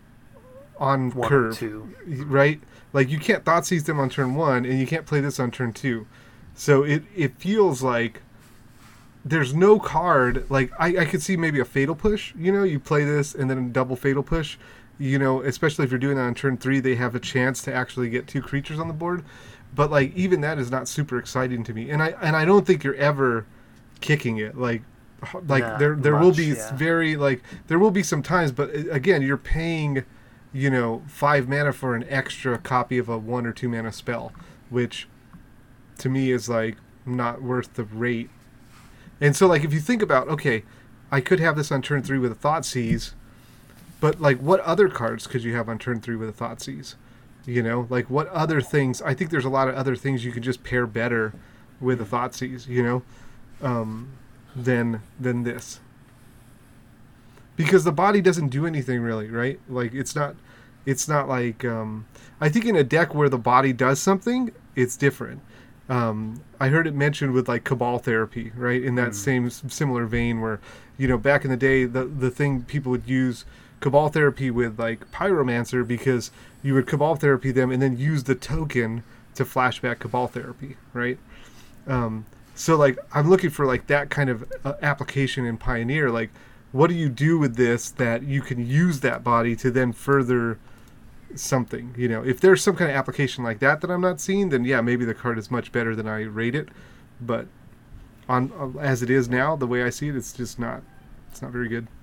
on one curve, two. Right? Like, you can't Thoughtseize them on turn one, and you can't play this on turn two. So it, it feels like there's no card. Like, I, I could see maybe a Fatal Push. You know, you play this and then a double Fatal Push. You know, especially if you're doing that on turn three, they have a chance to actually get two creatures on the board. But, like, even that is not super exciting to me. And I and I don't think you're ever kicking it. Like, like Not there there much, will be yeah. very, like, there will be some times, but again, you're paying, you know, five mana for an extra copy of a one or two mana spell, which to me is like not worth the rate. And so, like, if you think about, okay, I could have this on turn three with a Thoughtseize, but like, what other cards could you have on turn three with a Thoughtseize? You know, like, what other things? I think there's a lot of other things you could just pair better with a Thoughtseize, you know, um, than than this. Because the body doesn't do anything really, right? Like, it's not, it's not like, um, I think in a deck where the body does something, it's different. Um, I heard it mentioned with like Cabal Therapy, right? In that mm. same similar vein where, you know, back in the day, the the thing people would use Cabal Therapy with like Pyromancer because you would Cabal Therapy them and then use the token to flashback Cabal Therapy, right? Um, so like, I'm looking for like that kind of uh, application in Pioneer. Like, what do you do with this that you can use that body to then further something? You know, if there's some kind of application like that that I'm not seeing, then yeah, maybe the card is much better than I rate it. But on uh, as it is now, the way I see it, it's just not. It's not very good.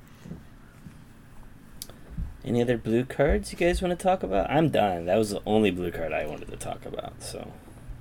Any other blue cards you guys want to talk about? I'm done. That was the only blue card I wanted to talk about. So.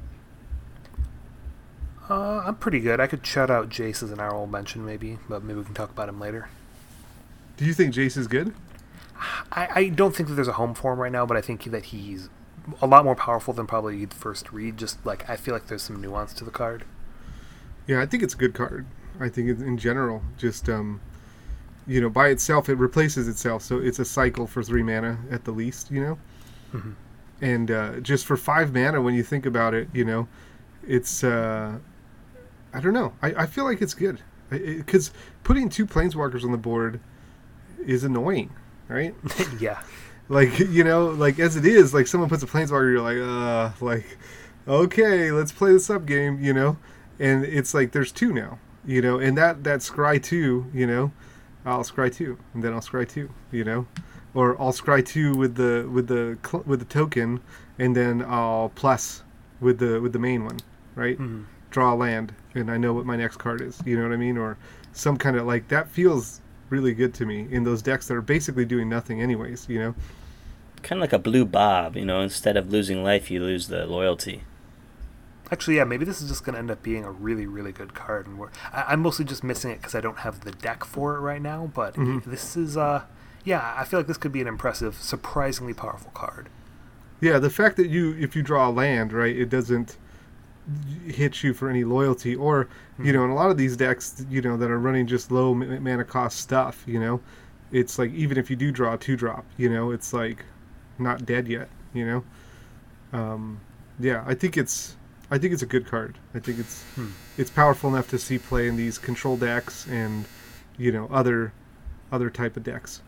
Uh, I'm pretty good. I could shout out Jace as an honorable mention, maybe, but maybe we can talk about him later. Do you think Jace is good? I, I don't think that there's a home for him right now, but I think that he's a lot more powerful than probably you'd first read. Just like, I feel like there's some nuance to the card. Yeah, I think it's a good card. I think in general, just um, you know, by itself, it replaces itself, so it's a cycle for three mana at the least, you know. Mm-hmm. And uh, just for five mana, when you think about it, you know, it's uh, I don't know. I, I feel like it's good because putting two Planeswalkers on the board is annoying, right? Yeah. Like, you know, like as it is, like someone puts a Planeswalker, you're like, uh, like, okay, let's play this up game, you know? And it's like, there's two now, you know? And that, that scry two, you know, I'll scry two, and then I'll scry two, you know? Or I'll scry two with the, with the, with the token, and then I'll plus with the, with the main one, right? Mm-hmm. Draw a land, and I know what my next card is, you know what I mean? Or some kind of, like, that feels really good to me in those decks that are basically doing nothing anyways, you know? Kind of like a blue Bob, you know, instead of losing life, you lose the loyalty. Actually, yeah, maybe this is just going to end up being a really, really good card. And we're, I, I'm mostly just missing it because I don't have the deck for it right now, but mm-hmm. this is, uh, yeah, I feel like this could be an impressive, surprisingly powerful card. Yeah, the fact that you, if you draw a land, right, it doesn't, hit you for any loyalty, or mm-hmm. you know, in a lot of these decks, you know, that are running just low mana cost stuff, you know, it's like even if you do draw a two drop, you know, it's like not dead yet, you know. Um, yeah, I think it's I think it's a good card. I think it's hmm. it's powerful enough to see play in these control decks and, you know, other other type of decks.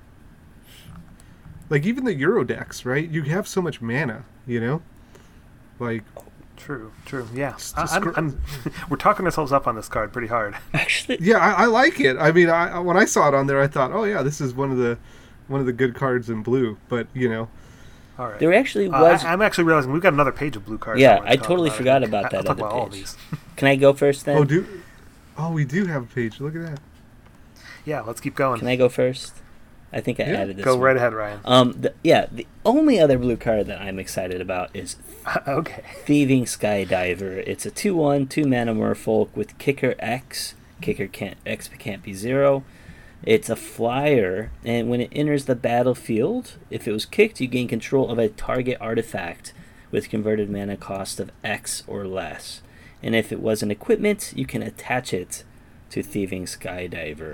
Like even the Euro decks, right? You have so much mana, you know? Like True, true, yeah. I, I'm, I'm, we're talking ourselves up on this card pretty hard. Actually, yeah, I, I like it. I mean, I, when I saw it on there, I thought, oh yeah, this is one of the one of the good cards in blue. But you know, all right. There actually was. Uh, I, I'm actually realizing we've got another page of blue cards. Yeah, I, I totally about. forgot about that I'll talk other about all page. these. Can I go first then? Oh, do oh we do have a page. Look at that. Yeah, let's keep going. Can I go first? I think I yeah. added this. Go one. right ahead, Ryan. Um, the, yeah, the only other blue card that I'm excited about is okay. Thieving Skydiver. It's a two one, two mana merfolk with kicker X. Kicker can't X can't be zero. It's a flyer, and when it enters the battlefield, if it was kicked, you gain control of a target artifact with converted mana cost of X or less. And if it was an equipment, you can attach it to Thieving Skydiver.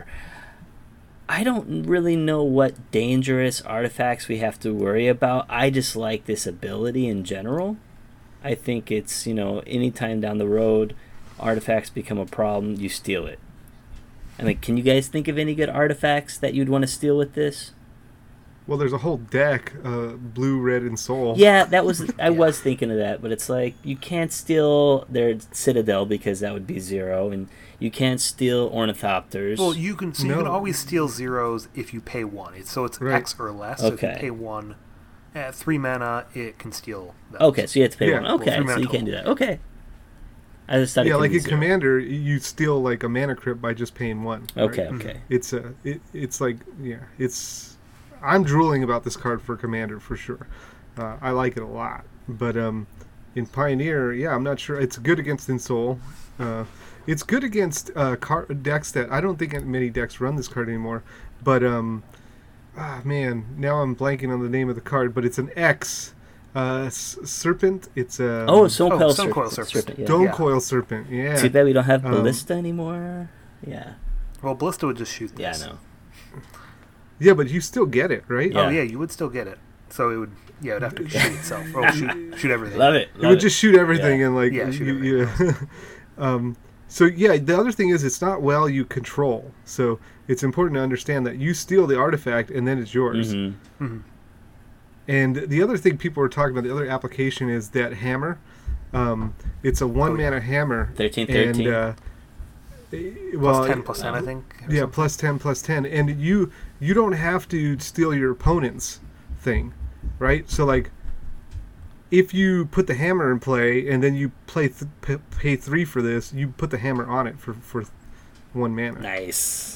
I don't really know what dangerous artifacts we have to worry about. I just like this ability in general. I think it's, you know, anytime down the road artifacts become a problem, you steal it. I mean, can you guys think of any good artifacts that you'd want to steal with this? Well, there's a whole deck, uh, blue, red, and soul. Yeah, that was I was thinking of that, but it's like you can't steal their Citadel because that would be zero, and you can't steal Ornithopters. Well, you can so no. you can always steal zeros if you pay one. It's, so it's right. X or less. So okay. if you pay one, at three mana, it can steal. Those. Okay, so you have to pay yeah. one. Okay, well, so you can't do that. Okay. I just thought yeah, it could like be in zero. Commander, you steal like a mana crypt by just paying one. Okay, right? okay. It's a, it, it's like, yeah, it's. I'm drooling about this card for Commander for sure. Uh, I like it a lot, but um, in Pioneer, yeah, I'm not sure. It's good against Insoul. Uh, it's good against uh, car- decks that I don't think many decks run this card anymore. But um, ah, man, now I'm blanking on the name of the card. But it's an X. Uh, s- serpent. It's a Oh, Stonecoil oh, Serpent. Stonecoil Serpent. Serpent, yeah. Stonecoil yeah. Serpent. Yeah. Too bad we don't have Um, Ballista anymore. Yeah. Well, Ballista would just shoot Yeah, this. I know. Yeah, but you still get it, right? Yeah. Oh yeah, you would still get it. So it would, yeah, it would have to shoot itself. Oh, shoot, shoot everything. Love it. It Love would it. just shoot everything Yeah. and like Yeah, shoot you, you, um, so yeah, the other thing is it's not well you control. So it's important to understand that you steal the artifact and then it's yours. Mm-hmm. Mm-hmm. And the other thing people were talking about, the other application is that hammer. Um, it's a one Oh, yeah. mana hammer. thirteen thirteen. And, uh, eh, well, Plus ten, plus ten, I think. or yeah, something. plus ten, plus ten, and you you don't have to steal your opponent's thing, right? So like, if you put the hammer in play and then you play th- p- pay three for this, you put the hammer on it for for one mana. Nice.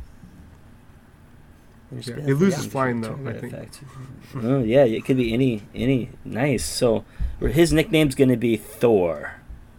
Yeah, it loses flying though, I think. Oh yeah, it could be any any nice. So his nickname's gonna be Thor.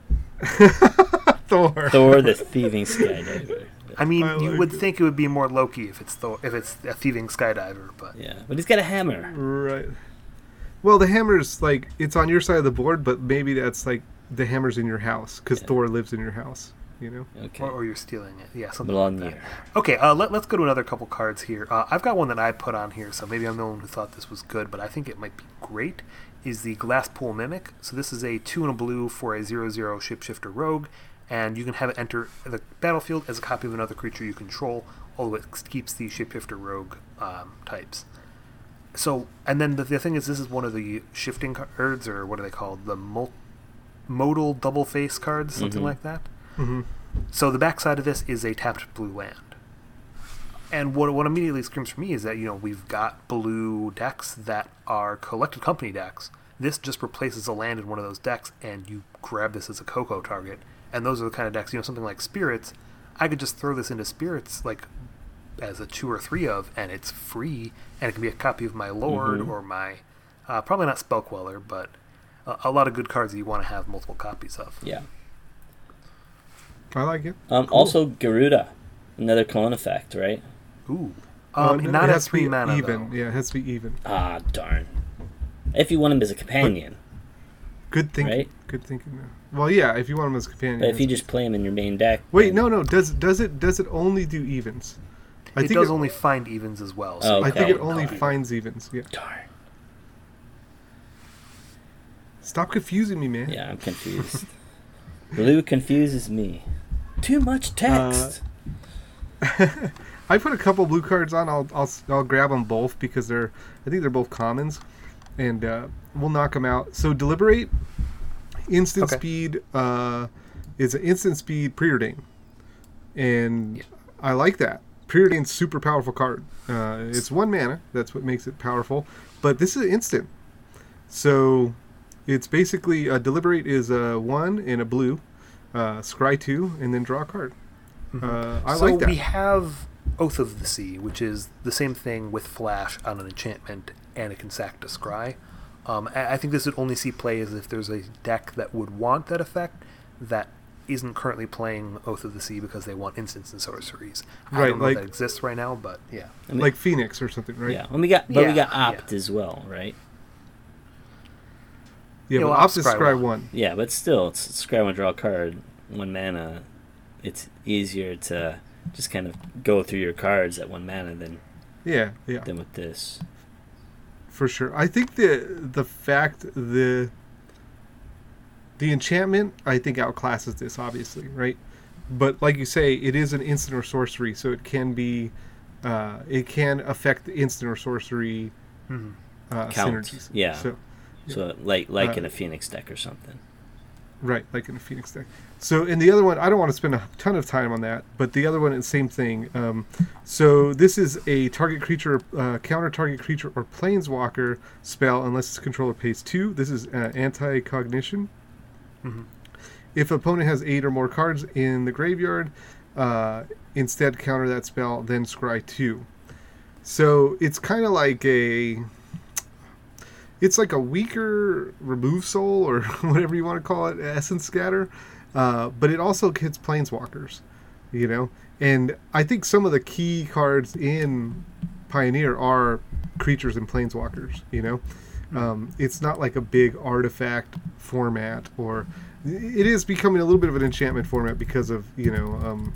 Thor. Thor the Thieving Skydiver. I mean, I you like would it. think it would be more Loki if it's Thor, if it's a thieving skydiver, but Yeah, but he's got a hammer. Right. Well, the hammer's like it's on your side of the board, but maybe that's like the hammer's in your house because Yeah. Thor lives in your house. You know. Okay. or, or you're stealing it. Yeah, something like that. Mjolnir. Okay, uh, let, let's go to another couple cards here. Uh, I've got one that I put on here, so maybe I'm the one who thought this was good, but I think it might be great. Is the Glasspool Mimic. So this is a two and a blue for a zero zero shapeshifter rogue, and you can have it enter the battlefield as a copy of another creature you control, although it keeps the shapeshifter rogue um, types. So, and then the, the thing is, this is one of the shifting cards, or what are they called? The mul- modal double face cards, something Mhm. like that. Mm-hmm. So the backside of this is a tapped blue land. And what what immediately screams for me is that, you know, we've got blue decks that are collected company decks. This just replaces a land in one of those decks, and you grab this as a Coco target. And those are the kind of decks, you know, something like Spirits. I could just throw this into Spirits, like, as a two or three of, and it's free, and it can be a copy of my Lord Mhm. or my, uh, probably not Spellqueller, but a, a lot of good cards that you want to have multiple copies of. Yeah. I like it. Um. Cool. Also, Garuda, another clone effect, right? Ooh. Uh, Um, it not has at to be three mana, even. though. Yeah, it has to be even. Ah, darn. If you want him as a companion. Good thinking. Right? Good thinking. Well, yeah, if you want him as a companion. But if you just play him in your main deck... Wait, then- no, no. Does does it does it only do evens? I it does only find evens as well. So Oh, I think it okay. only Okay. finds evens. Yeah. Darn. Stop confusing me, man. Yeah, I'm confused. Blue confuses me. Too much text. I put a couple blue cards on. I'll I'll I'll grab them both because they're I think they're both commons, and uh, we'll knock them out. So deliberate, instant Okay. speed. Uh, is an instant speed preordain, and Yeah. I like that. Preordain's super powerful card. Uh, it's one mana. That's what makes it powerful. But this is instant, so it's basically uh, deliberate is a one and a blue, uh, scry two, and then draw a card. Uh, I so like that. we have Oath of the Sea, which is the same thing with Flash on an enchantment, and it can sack to scry. Um, I I think this would only see play as if there's a deck that would want that effect that isn't currently playing Oath of the Sea because they want instants and sorceries. I Right, don't know like- if that exists right now, but yeah. I mean, Like Phoenix or something, right? Yeah, well, we got, but we Yeah, got yeah. Opt as well, right? Yeah, Yeah, but well, Opt is Scry Scry one. one. Yeah, but still, it's scry one, draw a card, one mana. It's easier to just kind of go through your cards at one mana than Yeah, yeah, than with this. for sure. I think the the fact the the enchantment I think outclasses this, obviously, right? But like you say, it is an instant or sorcery, so it can be uh, it can affect the instant or sorcery Mhm. uh, Count, synergies. yeah. So So like like Uh, in a Phoenix deck or something. right, like in a Phoenix deck. So, and the other one, I don't want to spend a ton of time on that, but the other one is the same thing. Um, so, this is a target creature, uh, counter target creature or planeswalker spell unless its controller pays two. This is uh, anti-cognition. Mhm. If opponent has eight or more cards in the graveyard, uh, instead counter that spell, then scry two. So, it's kind of like a. It's like a weaker remove soul or whatever you want to call it, essence scatter, uh, but it also hits planeswalkers, you know. And I think some of the key cards in Pioneer are creatures and planeswalkers, you know. Um, it's not like a big artifact format, or it is becoming a little bit of an enchantment format because of you know um,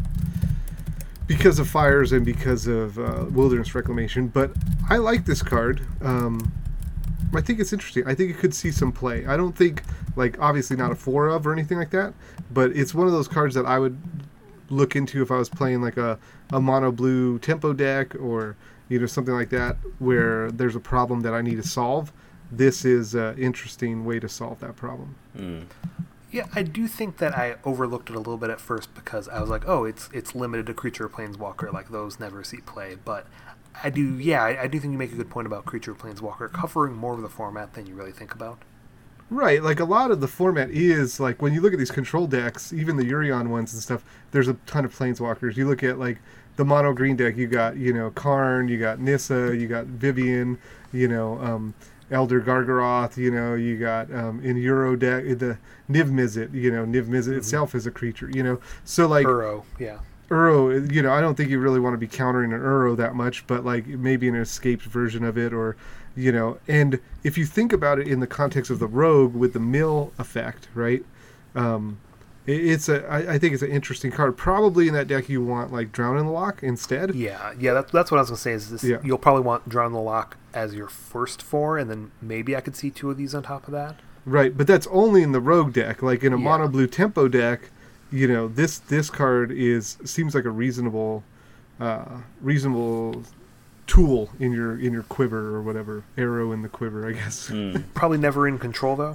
because of fires and because of uh, wilderness reclamation. But I like this card. Um, I think it's interesting. I think it could see some play. I don't think, like, obviously not a four of or anything like that, but it's one of those cards that I would look into if I was playing like a, a mono blue tempo deck or, you know, something like that where there's a problem that I need to solve. This is an interesting way to solve that problem. Mm. Yeah, I do think that I overlooked it a little bit at first because I was like, oh, it's it's limited to creature or planeswalker, like those never see play. But I do, yeah, I, I do think you make a good point about creature or planeswalker covering more of the format than you really think about. Right, like a lot of the format is, like, when you look at these control decks, even the Urion ones and stuff, there's a ton of planeswalkers. You look at, like, the mono green deck, you got, you know, Karn, you got Nissa, you got Vivian, you know, um, Elder Gargaroth, you know, you got um, in Euro deck, the Niv Mizzet, you know, Niv Mizzet mm-hmm. itself is a creature, you know. So, like, Uro, yeah. Uro, you know, I don't think you really want to be countering an Uro that much, but like maybe an escaped version of it, or, you know, and if you think about it in the context of the Rogue with the mill effect, right? Um, it, it's a, I, I think it's an interesting card. Probably in that deck you want like Drown in the Lock instead. Yeah, yeah, that's that's what I was gonna say. Is this? Yeah. You'll probably want Drown in the Lock as your first four, and then maybe I could see two of these on top of that. Right, but that's only in the Rogue deck. Like in a Yeah. mono blue tempo deck, you know, this this card is seems like a reasonable, uh, reasonable tool in your in your quiver or whatever, arrow in the quiver, I guess. Mm. Probably never in control though.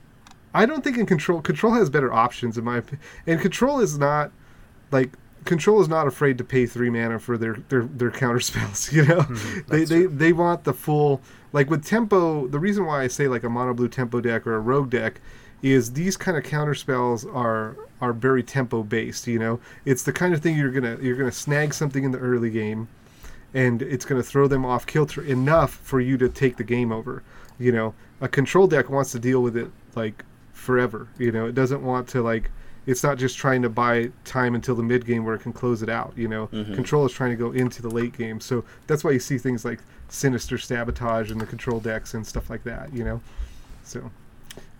I don't think in control control has better options in my opinion, and control is not like control is not afraid to pay three mana for their their, their counter spells. You know, Mhm, they that's they true. they want the full like with tempo. The reason why I say like a mono blue tempo deck or a rogue deck is these kind of counter spells are are very tempo based. You know, it's the kind of thing you're gonna you're gonna snag something in the early game, and it's gonna throw them off kilter enough for you to take the game over. You know, a control deck wants to deal with it like forever. You know, it doesn't want to like. It's not just trying to buy time until the mid game where it can close it out. You know, Mhm. control is trying to go into the late game. So that's why you see things like Sinister Sabotage in the control decks and stuff like that. You know, so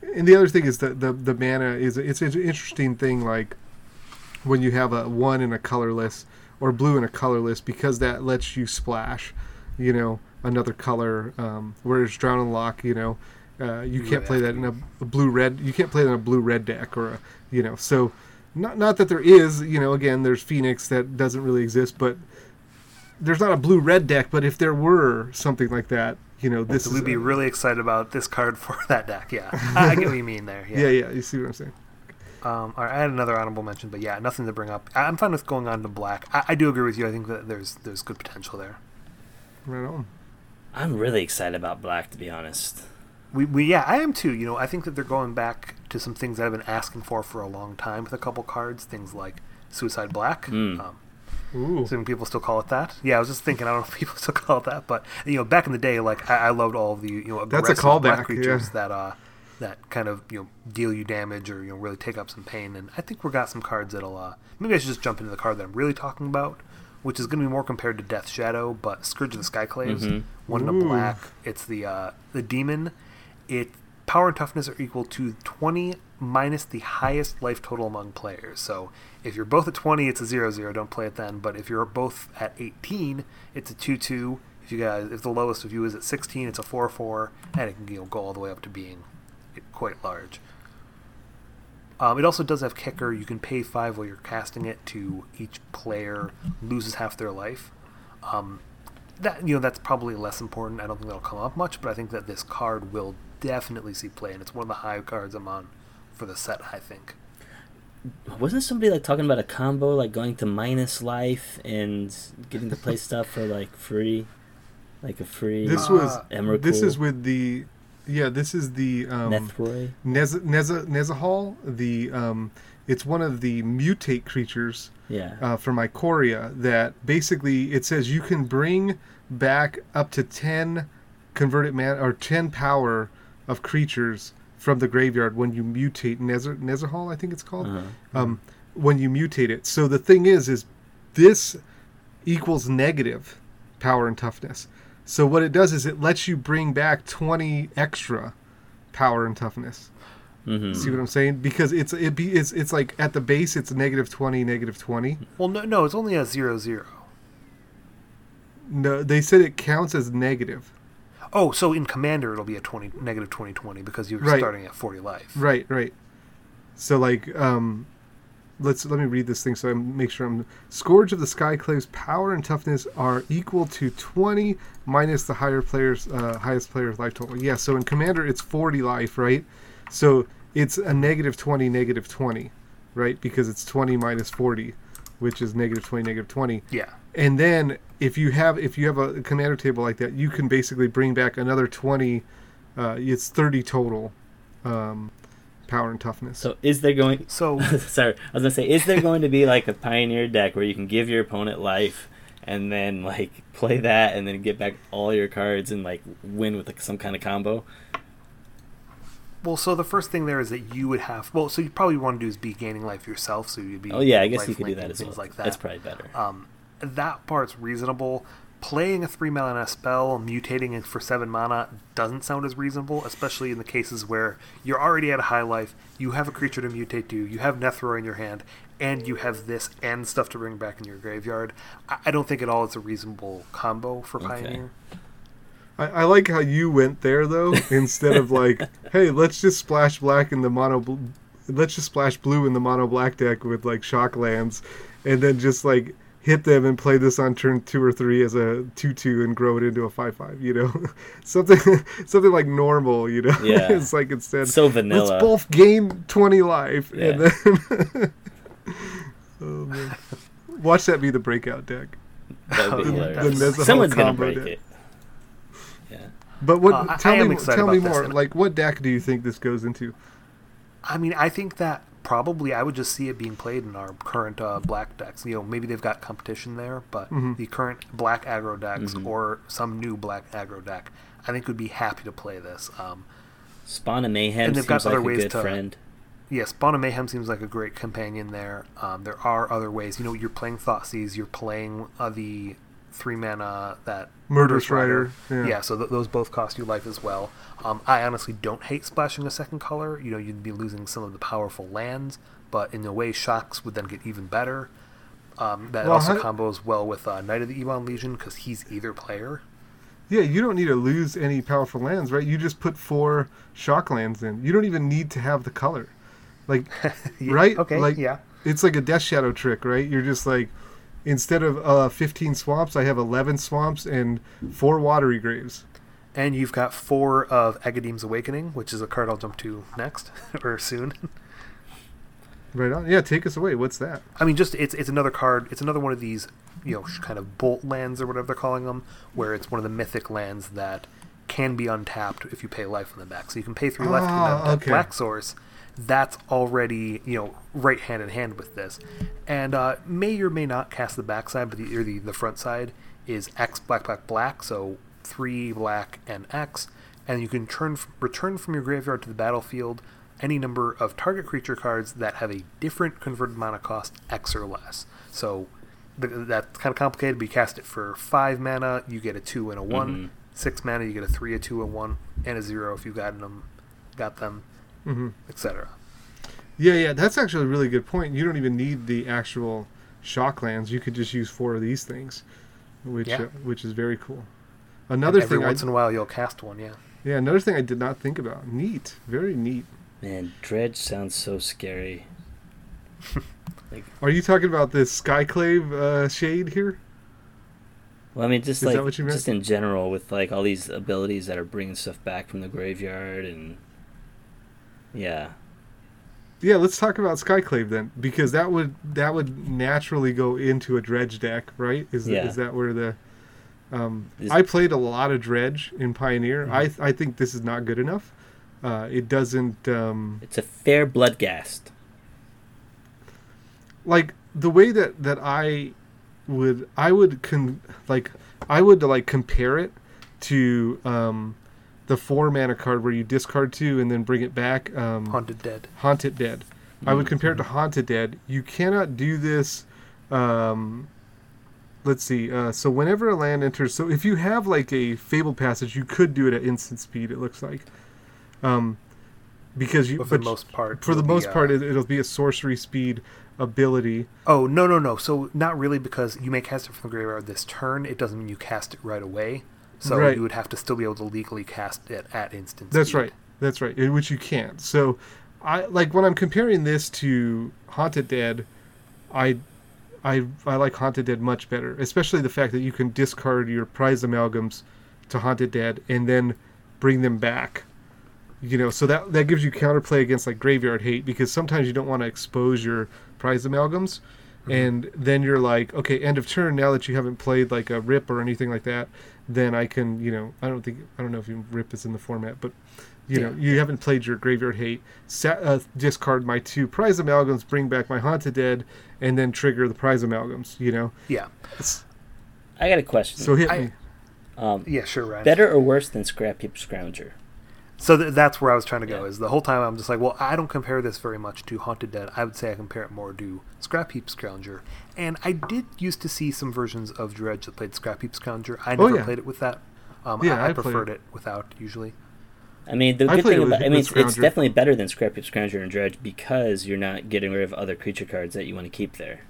and the other thing is that the the mana is it's an interesting thing. Like when you have a one in a colorless or blue in a colorless, because that lets you splash, you know, another color. Um, whereas Drown and Lock, you know, uh, you can't play that in a, a blue red. You can't play that in a blue red deck or a, you know. So not not that there is, you know, again, there's Phoenix that doesn't really exist, but there's not a blue red deck. But if there were something like that, you know, this so is we'd be a, really excited about this card for that deck. Yeah, I get what you mean there. Yeah, yeah, yeah. You see what I'm saying? Um, all right, I had another honorable mention, but yeah, nothing to bring up. I- I'm fine with going on to black. I, I do agree with you. I think that there's there's good potential there. Right on. I'm really excited about black, to be honest. We, we yeah, I am too. You know, I think that they're going back to some things that I've been asking for for a long time with a couple cards. Things like Suicide Black. Mm. Um, Ooh. Assuming people still call it that. Yeah, I was just thinking. I don't know if people still call it that, but you know, back in the day, like I, I loved all of the you know That's a aggressive callback, black creatures yeah. that uh that kind of you know deal you damage or you know really take up some pain. And I think we got some cards that'll uh maybe I should just jump into the card that I'm really talking about, which is going to be more compared to Death Shadow, but Scourge of the Skyclaves, Mhm. one in a Ooh. black. It's the uh the demon. It power and toughness are equal to twenty minus the highest life total among players. So if you're both at twenty, it's a zero zero. Don't play it then. But if you're both at eighteen, it's a two two. If you guys, if the lowest of you is at sixteen, it's a four four, and it can you know, go all the way up to being quite large. Um, it also does have kicker. You can pay five while you're casting it to each player loses half their life. Um, that you know that's probably less important. I don't think that'll come up much, but I think that this card will definitely see play, and it's one of the high cards I'm on for the set, I think. Wasn't somebody like talking about a combo, like going to minus life and getting to play stuff for like free, like a free? This Uh, was Emrakul, this is with the yeah this is the um, Nethroy. Nez Neza Nezahal. The um, it's one of the mutate creatures Yeah. uh, from Ikoria that basically it says you can bring back up to ten converted man or ten power of creatures from the graveyard when you mutate Nezer Nezahal, I think it's called. Uh-huh. Um, when you mutate it. So the thing is, is this equals negative power and toughness. So what it does is it lets you bring back twenty extra power and toughness. Mm-hmm. See what I'm saying? Because it's it be it's it's like at the base it's negative twenty, negative twenty. Well, no, no, it's only a zero zero. No, they said it counts as negative. Oh, so in Commander it'll be a twenty negative twenty twenty because you're Right. starting at forty life. Right, right. So like, um, let's let me read this thing so I make sure I'm. Scourge of the Skyclave's power and toughness are equal to twenty minus the higher player's uh, highest player's life total. Yeah. So in Commander it's forty life, right? So it's a negative twenty, negative twenty, right? Because it's twenty minus forty, which is negative twenty, negative twenty. Yeah. And then if you have if you have a commander table like that, you can basically bring back another twenty. Uh, it's thirty total um, power and toughness. So is there going? So Sorry, I was gonna say, is there going to be like a Pioneer deck where you can give your opponent life and then like play that and then get back all your cards and like win with like, some kind of combo? well, so the first thing there is that you would have. Well, so you probably want to do is be gaining life yourself. So you'd be. Oh yeah, I guess you life could do linking, that as things well. like that. That's probably better. Um, that part's reasonable. Playing a three mana spell, mutating it for seven mana doesn't sound as reasonable, especially in the cases where you're already at a high life, you have a creature to mutate to, you have Nethroy in your hand, and you have this and stuff to bring back in your graveyard. I, I don't think at all it's a reasonable combo for Okay. Pioneer. I, I like how you went there though, instead of like, hey, let's just splash black in the mono. Bl- let's just splash blue in the mono black deck with like shock lands, and then just like hit them and play this on turn two or three as a two two and grow it into a five five. You know, something something like normal. You know, Yeah. it's like instead So vanilla. let's both gain twenty life, Yeah. and then oh, man. Watch that be the breakout deck. That would be The- hilarious. the Nezahal Someone's gonna combo break deck. it. Yeah. But what? Uh, I- tell I am me, excited tell me about this, more. and- Like, what deck do you think this goes into? I mean, I think that probably I would just see it being played in our current uh, black decks. You know, maybe they've got competition there, but Mhm. the current black aggro decks Mhm. or some new black aggro deck, I think would be happy to play this. Um, Spawn of Mayhem And they've seems got like other a ways good to- friend. yeah, Spawn of Mayhem seems like a great companion there. Um, there are other ways. You know, you're playing Thoughtseize, you're playing uh, the three mana that Murderous Rider. Yeah. yeah so th- those both cost you life as well. Um, I honestly don't hate splashing a second color. You know, you'd be losing some of the powerful lands, but in a way, Shocks would then get even better. Um, that well, also how... combos well with uh, Knight of the Ebon Legion because he's either player. Yeah, you don't need to lose any powerful lands, right? You just put four shock lands in. You don't even need to have the color. Like, yeah, right? Okay, like, yeah. It's like a Death Shadow trick, right? You're just like, instead of uh, fifteen swamps, I have eleven swamps and four Watery Graves. And you've got four of Agadeem's Awakening, which is a card I'll jump to next, or soon. Right on. Yeah, take us away. What's that? I mean, just it's it's another card. It's another one of these, you know, kind of bolt lands or whatever they're calling them, where it's one of the mythic lands that can be untapped if you pay life on the back. So you can pay three life to that, that okay. black source. That's already, you know, right hand in hand with this, and uh, may or may not cast the backside, but the or the the front side is X black black black. So three black and X, and you can turn return from your graveyard to the battlefield any number of target creature cards that have a different converted mana cost X or less. So th- that's kind of complicated, but you cast it for five mana, you get a two and a one. Mm-hmm. Six mana, you get a three, a two, a one, and a zero if you got them, got them, mm-hmm. et cetera. Yeah, yeah, that's actually a really good point. You don't even need the actual shock lands. You could just use four of these things, which yeah. uh, which is very cool. Another and every thing, once I, in a while you'll cast one, yeah. Yeah, another thing I did not think about. Neat, very neat. Man, Dredge sounds so scary. Like, are you talking about this Skyclave uh, shade here? Well, I mean, just Is like that what you meant? just in general, with like all these abilities that are bringing stuff back from the graveyard, and yeah, yeah. Let's talk about Skyclave then, because that would that would naturally go into a Dredge deck, right? Is yeah. is that where the um, Is, I played a lot of Dredge in Pioneer. Mm-hmm. I I think this is not good enough. Uh, it doesn't. Um, it's a fair Bloodghast. Like the way that, that I would I would con, like I would like compare it to um, the four mana card where you discard two and then bring it back. Um, Haunted Dead. Haunted Dead. Mm-hmm. I would compare it to Haunted Dead. You cannot do this. Um, let's see. Uh, so whenever a land enters, so if you have like a Fabled Passage, you could do it at instant speed. It looks like. Um, because you, but for but the most part, for the most be, uh, part, it, it'll be a sorcery speed ability. Oh no no no! So not really, because you may cast it from the graveyard this turn. It doesn't mean you cast it right away. So right. you would have to still be able to legally cast it at instant. That's speed. right. That's right. In which you can't. So, I like when I'm comparing this to Haunted Dead, I. I, I like Haunted Dead much better, especially the fact that you can discard your prize amalgams to Haunted Dead and then bring them back. You know, so that that gives you counterplay against like Graveyard Hate, because sometimes you don't want to expose your prize amalgams, mm-hmm. and then you're like, okay, end of turn. Now that you haven't played like a Rip or anything like that, then I can, you know, I don't think I don't know if you, Rip is in the format, but you yeah. know, you haven't played your Graveyard Hate. Set, uh, discard my two prize amalgams, bring back my Haunted Dead, and then trigger the prize amalgams. You know. Yeah. It's, I got a question. So hit I, me. Um, yeah, sure, Ryan. Better or worse than Scrap Heap Scrounger? So th- that's where I was trying to go. Yeah. Is the whole time I'm just like, well, I don't compare this very much to Haunted Dead. I would say I compare it more to Scrap Heap Scrounger. And I did used to see some versions of Dredge that played Scrap Heap Scrounger. I never oh, yeah. played it with that. Um, yeah, I, I, I preferred it without usually. I mean, the I good played thing with- about I mean, with it's, it's Scrounger. definitely better than Scrap Heap Scrounger and Dredge because you're not getting rid of other creature cards that you want to keep there.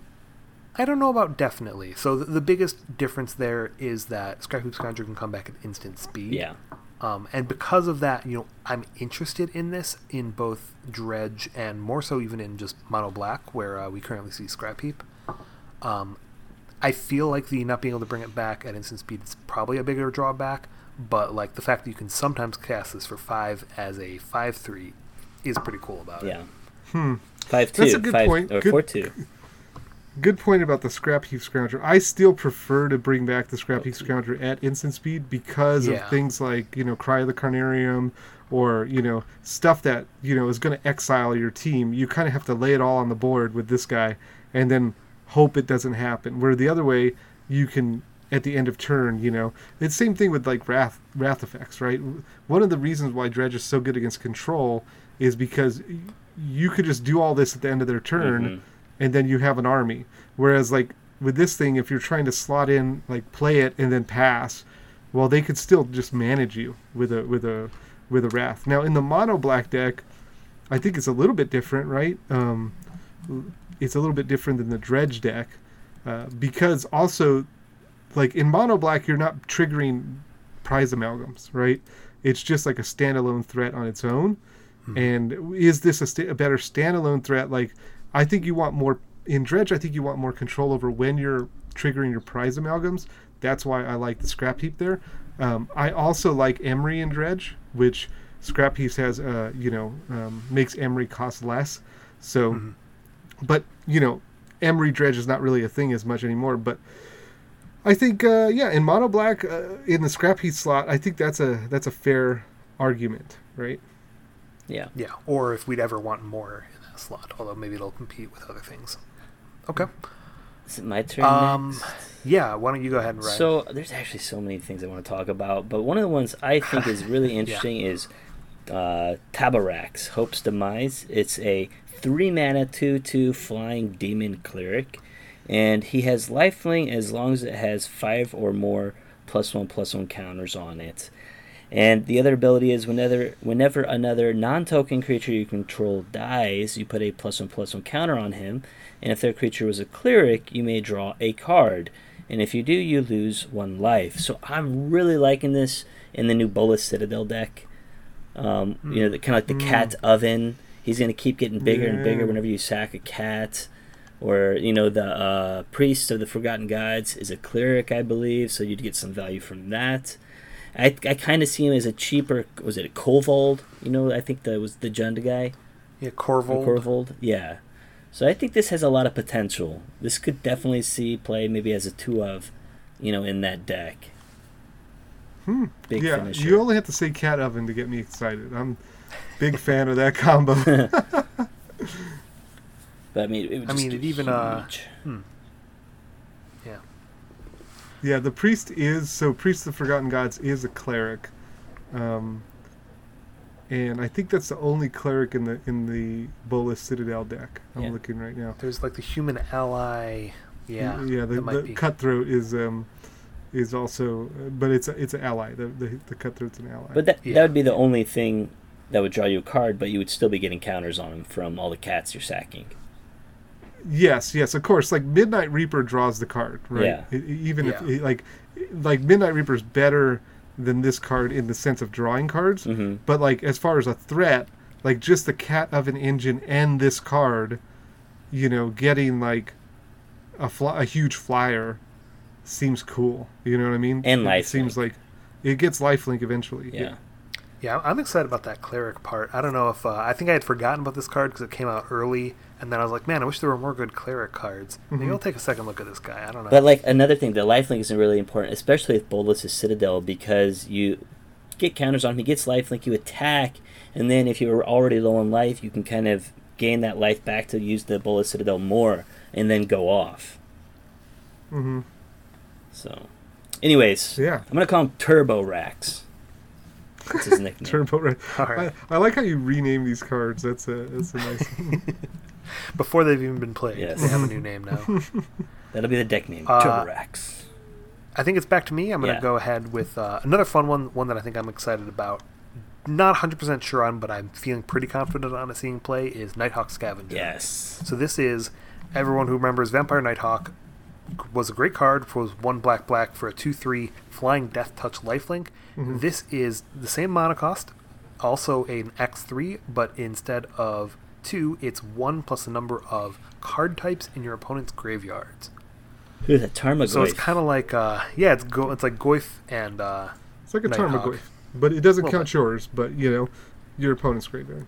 I don't know about definitely. So the, the biggest difference there is that Scrap Heap Scrounger can come back at instant speed. Yeah. Um, and because of that, you know, I'm interested in this in both Dredge and more so even in just Mono Black, where uh, we currently see Scrap Heap. Um, I feel like the not being able to bring it back at instant speed is probably a bigger drawback, but like the fact that you can sometimes cast this for five as a five three is pretty cool about Yeah. it. Hmm. Five two. That's a good five, point. Or Good- four two. Good point about the Scrap Heap Scrounger. I still prefer to bring back the Scrap Heap Scrounger at instant speed because Yeah. of things like, you know, Cry of the Carnarium or, you know, stuff that, you know, is going to exile your team. You kind of have to lay it all on the board with this guy and then hope it doesn't happen. Where the other way, you can, at the end of turn, you know, it's the same thing with like Wrath, Wrath effects, right? One of the reasons why Dredge is so good against control is because you could just do all this at the end of their turn. Mm-hmm. And then you have an army. Whereas, like, with this thing, if you're trying to slot in, like play it and then pass, well, they could still just manage you with a with a with a Wrath. Now in the mono black deck, I think it's a little bit different, right? Um, it's a little bit different than the Dredge deck uh, because also, like in mono black, you're not triggering prize amalgams, right? It's just like a standalone threat on its own. Hmm. And is this a, sta- a better standalone threat? Like, I think you want more in Dredge. I think you want more control over when you're triggering your prize amalgams. That's why I like the Scrap Heap there. Um, I also like Emery in Dredge, which Scrap Heap has, uh, you know, um, makes Emery cost less. So, mm-hmm. but you know, Emery Dredge is not really a thing as much anymore. But I think, uh, yeah, in mono black, uh, in the Scrap Heap slot, I think that's a that's a fair argument, right? Yeah. Yeah. Or if we'd ever want more in that slot, although maybe it'll compete with other things. Okay. Is it my turn um, next? Yeah, why don't you go ahead and write? So there's actually so many things I want to talk about, but one of the ones I think is really interesting yeah. is uh, Tabarax, Hope's Demise. It's a three mana two two flying demon cleric, and he has lifelink as long as it has five or more plus one plus one counters on it. And the other ability is whenever whenever another non-token creature you control dies, you put a plus one plus one counter on him. And if their creature was a cleric, you may draw a card. And if you do, you lose one life. So I'm really liking this in the new Bolas Citadel deck. Um, mm. You know, kind of like the mm. cat oven. He's going to keep getting bigger yeah. and bigger whenever you sack a cat. Or, you know, the uh, Priest of the Forgotten Gods is a cleric, I believe. So you'd get some value from that. I I kind of see him as a cheaper, was it a Kovold? You know, I think that was the Jund guy. Yeah, Korvold. Korvold, yeah. So I think this has a lot of potential. This could definitely see play maybe as a two of, you know, in that deck. Hmm. Big yeah, finisher. You only have to say cat oven to get me excited. I'm big fan of that combo. But I mean, it would I just mean, it even uh, hmm. yeah. Yeah, the priest is so priest of the Forgotten Gods is a cleric, um, and I think that's the only cleric in the in the Bolas Citadel deck. I'm yeah. looking right now. There's like the human ally. Yeah, yeah. The, the cutthroat is um, is also, but it's a, it's an ally. The, the the cutthroat's an ally. But that yeah. that would be the only thing that would draw you a card, but you would still be getting counters on him from all the cats you're sacking. Yes, yes, of course. Like Midnight Reaper draws the card, right? Yeah. It, even yeah. if like like Midnight Reaper's better than this card in the sense of drawing cards, mm-hmm. but like as far as a threat, like just the cat of an engine and this card, you know, getting like a fly, a huge flyer seems cool. You know what I mean? And lifelink. It seems like it gets lifelink eventually. Yeah. Yeah, I'm excited about that cleric part. I don't know if uh, I think I had forgotten about this card because it came out early, and then I was like, man, I wish there were more good cleric cards. Mm-hmm. Maybe I'll take a second look at this guy. I don't know. But like another thing, the lifelink is really important, especially with Bolas' Citadel, because you get counters on him. He gets lifelink, you attack, and then if you're already low on life, you can kind of gain that life back to use the Bolas Citadel more, and then go off. Mm-hmm. So, anyways, yeah, I'm gonna call him Turbo Rax. That's his nickname. Turbo Rax. Right. I, I like how you rename these cards. That's a that's a nice. Before they've even been played, yes. They have a new name now. That'll be the deck name, uh, Turbo Rax. I think it's back to me. I'm going to yeah. go ahead with uh, another fun one, one that I think I'm excited about. Not one hundred percent sure on, but I'm feeling pretty confident on it seeing play, is Nighthawk Scavenger. Yes. So this is, everyone who remembers Vampire Nighthawk was a great card, was one black black for a two three flying death touch lifelink. Mm-hmm. This is the same mana cost, also an X three, but instead of two, it's one plus the number of card types in your opponent's graveyards. Ooh, the Tarmogoyf. So it's kind of like, uh, yeah, it's go, it's like Goyf and uh, it's like a Nighthawk. Tarmogoyf, but it doesn't well, count but, yours. But you know, your opponent's graveyard.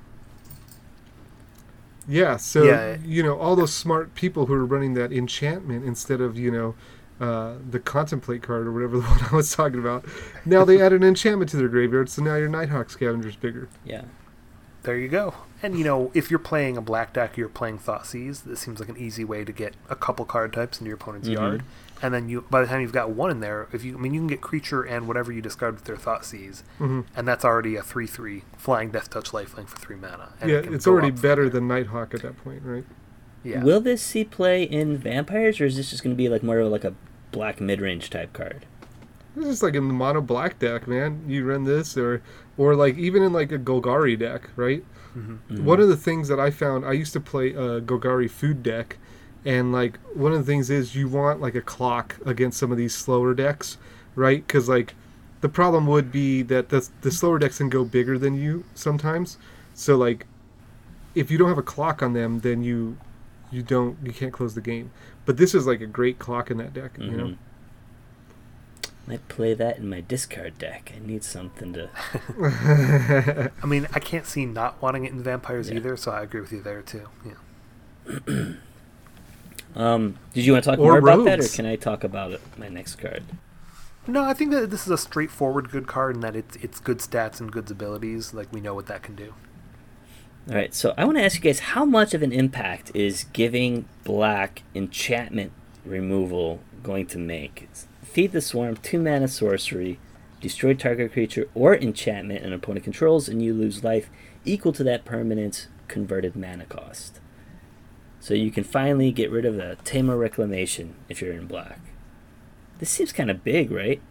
Yeah, so yeah. you know all those smart people who are running that enchantment instead of you know uh, the contemplate card or whatever the one I was talking about. Now they add an enchantment to their graveyard, so now your Nighthawk Scavenger's bigger. Yeah. There you go. And, you know, if you're playing a black deck, you're playing Thoughtseize, this seems like an easy way to get a couple card types into your opponent's mm-hmm. yard. And then you, by the time you've got one in there, if you, I mean, you can get creature and whatever you discard with their Thoughtseize, mm-hmm. and that's already a three three flying death touch lifelink for three mana. And yeah, it it's go already up from better there. than Nighthawk at that point, right? Yeah. Will this see play in vampires, or is this just going to be like more of like a black mid-range type card? It's just like in the mono black deck, man. You run this, or or like even in like a Golgari deck, right? Mm-hmm. Mm-hmm. One of the things that I found, I used to play a Golgari food deck, and like one of the things is you want like a clock against some of these slower decks, right? Because like the problem would be that the the slower decks can go bigger than you sometimes. So like if you don't have a clock on them, then you you don't you can't close the game. But this is like a great clock in that deck, Mm-hmm. you know. Might play that in my discard deck. I need something to. I mean, I can't see not wanting it in vampires Yeah. either, so I agree with you there too. Yeah. Um, did you want to talk Or more about that, or rogues. can I talk about it, my next card? No, I think that this is a straightforward good card, and that it's it's good stats and good abilities. Like we know what that can do. All right, so I want to ask you guys, how much of an impact is giving black enchantment removal going to make? It's Feed the Swarm, two mana sorcery, destroy target creature or enchantment an opponent controls, and you lose life equal to that permanent's converted mana cost. So you can finally get rid of the Tamer Reclamation if you're in black. This seems kind of big, right?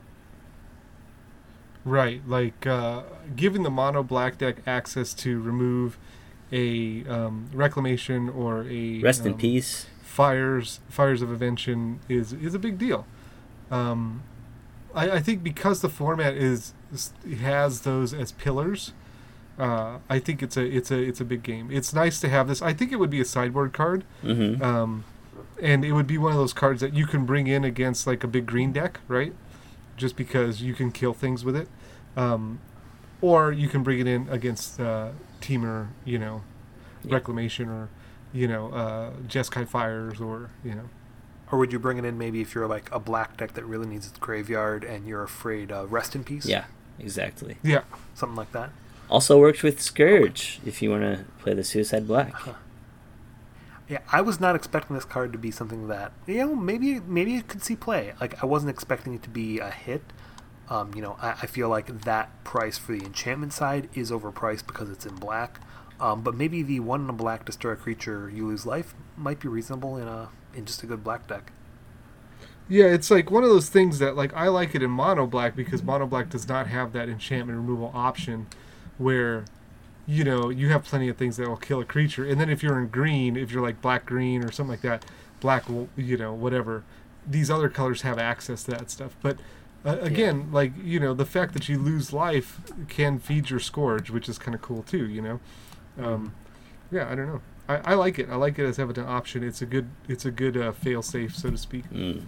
Right, like uh, giving the mono black deck access to remove a um, reclamation or a Rest in um, peace. fires fires of invention is is a big deal. Um, I, I think because the format is has those as pillars, uh, I think it's a it's a it's a big game. It's nice to have this. I think it would be a sideboard card, Mm-hmm. um, and it would be one of those cards that you can bring in against like a big green deck, right? Just because you can kill things with it, um, or you can bring it in against uh, Teamer, you know, Yeah. Reclamation, or you know, uh, Jeskai Fires, or you know. Or would you bring it in maybe if you're like a black deck that really needs its graveyard and you're afraid uh, Rest in Peace? Yeah, exactly. Yeah, Something like that. Also works with Scourge if you want to play the Suicide Black. Yeah, I was not expecting this card to be something that, you know, maybe maybe it could see play. Like, I wasn't expecting it to be a hit. Um, you know, I, I feel like that price for the enchantment side is overpriced because it's in black. Um, but maybe the one in a black destroy a creature, you lose life might be reasonable in a in just a good black deck. yeah. It's like one of those things that like I like it in mono black because mono black does not have that enchantment removal option, where, you know, you have plenty of things that will kill a creature, and then if you're in green, if you're like black green or something like that, black, you know, whatever, these other colors have access to that stuff. But uh, again, yeah. like you know, the fact that you lose life can feed your Scourge, which is kind of cool too. You know. Um, yeah, I don't know. I, I like it. I like it as having an option. It's a good. It's a good uh, fail safe, so to speak. Mm.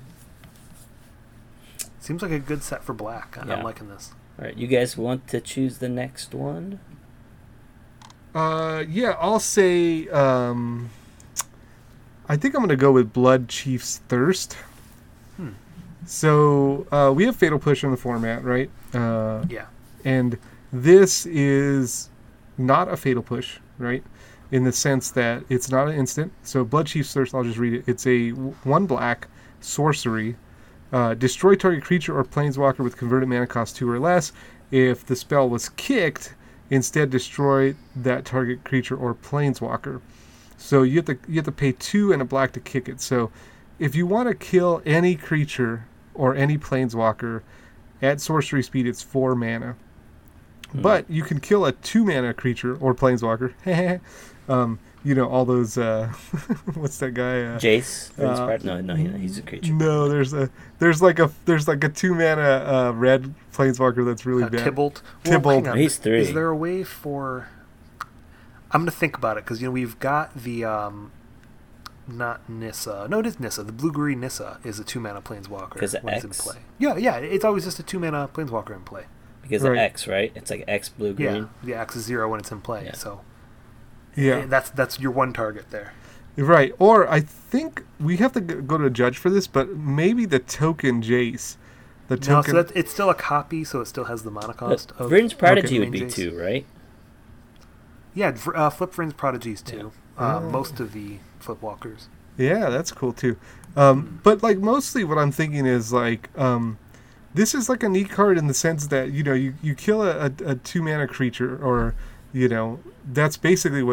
Seems like a good set for black. I- Yeah. I'm liking this. All right, you guys want to choose the next one? Uh, yeah, I'll say. Um, I think I'm gonna go with Blood Chief's Thirst. Hmm. So uh, we have Fatal Push in the format, right? Uh, Yeah. and this is not a Fatal Push, right? In the sense that it's not an instant. So Blood Chief's Thirst, I'll just read it. It's a w- one black sorcery. Uh, destroy target creature or planeswalker with converted mana cost two or less. If the spell was kicked, instead destroy that target creature or planeswalker. So you have to you have to pay two and a black to kick it. So if you want to kill any creature or any planeswalker at sorcery speed, it's four mana. But you can kill a two mana creature or planeswalker. um, you know, all those. Uh, what's that guy? Uh, Jace? Prince uh, Bart? No, no, he, he's a creature. no, there's a there's like a there's like a two mana uh, red planeswalker that's really Uh, bad. Tybalt. Tybalt. hang on. He's three. Is there a way for? I'm gonna think about it because you know we've got the um, not Nissa. No, it is Nissa. The blue green Nissa is a two mana planeswalker 'Cause of when it's in X? play. Yeah, yeah. It's always just a two mana planeswalker in play. Because Right. of X, right? It's like X blue Yeah, green. the X is zero when it's in play. Yeah. So Yeah, that's that's your one target there. right. Or I think we have to g- go to a judge for this, but maybe the token Jace. The No, token. so that's, it's still a copy, so it still has the mana cost. But of Verdant's Prodigy okay, would be main Jace. two, right? Yeah, v- uh, Flip Friends Prodigies too. Uh, Oh. Most of the Flip Walkers. Yeah, that's cool too. Um, but like mostly what I'm thinking is like um, this is like a neat card in the sense that you know you, you kill a, a, a two mana creature or you know that's basically what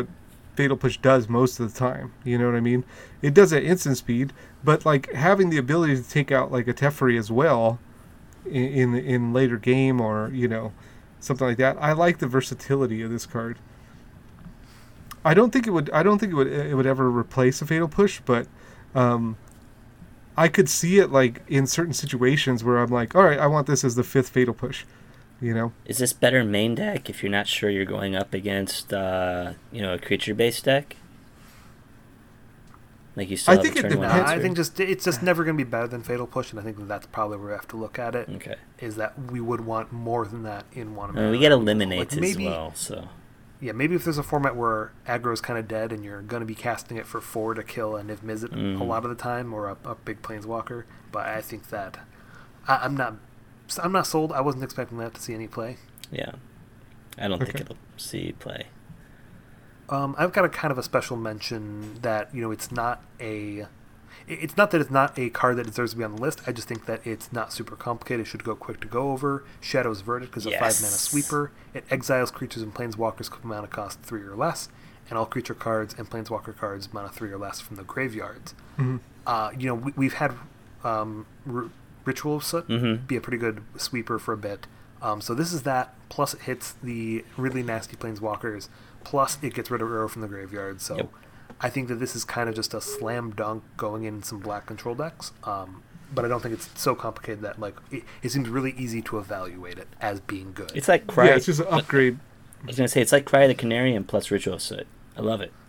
Fatal Push does most of the time. You know what I mean? It does at instant speed, but like having the ability to take out like a Teferi as well in, in in later game or you know something like that. I like the versatility of this card. I don't think it would. I don't think it would. It would ever replace a Fatal Push, but um, I could see it like in certain situations where I'm like, all right, I want this as the fifth Fatal Push. You know, is this better main deck if you're not sure you're going up against uh, you know a creature based deck? Like you still I have think a it turn one depends. I answer. think just it's just never going to be better than Fatal Push, and I think that that's probably where we have to look at it. Okay. Is that we would want more than that in one. I mean, we get eliminated like maybe, as well, so. Yeah, maybe if there's a format where aggro is kind of dead and you're going to be casting it for four to kill a Niv Mizzet Mm. a lot of the time, or a, a big planeswalker. But I think that I, I'm not, I'm not sold. I wasn't expecting that to see any play. Yeah, I don't think Okay. it'll see play. Um, I've got a kind of a special mention that you know it's not a, it's not that it's not a card that deserves to be on the list. I just think that it's not super complicated. It should go quick to go over. Shadow's Verdict is a Yes. five mana sweeper. It exiles creatures and planeswalkers with mana cost three or less, and all creature cards and planeswalker cards mana three or less from the graveyards. Mhm. Uh, you know we, we've had um, R- Ritual of Soot Mm-hmm. be a pretty good sweeper for a bit. Um, so this is that, plus it hits the really nasty planeswalkers, plus it gets rid of Arrow from the graveyard. So Yep. I think that this is kind of just a slam dunk going in some black control decks. Um, but I don't think it's so complicated that like it, it seems really easy to evaluate it as being good. It's like Cry. Yeah, it's just an upgrade. I was gonna say it's like Cry the Canarian plus Ritual Soot. I love it.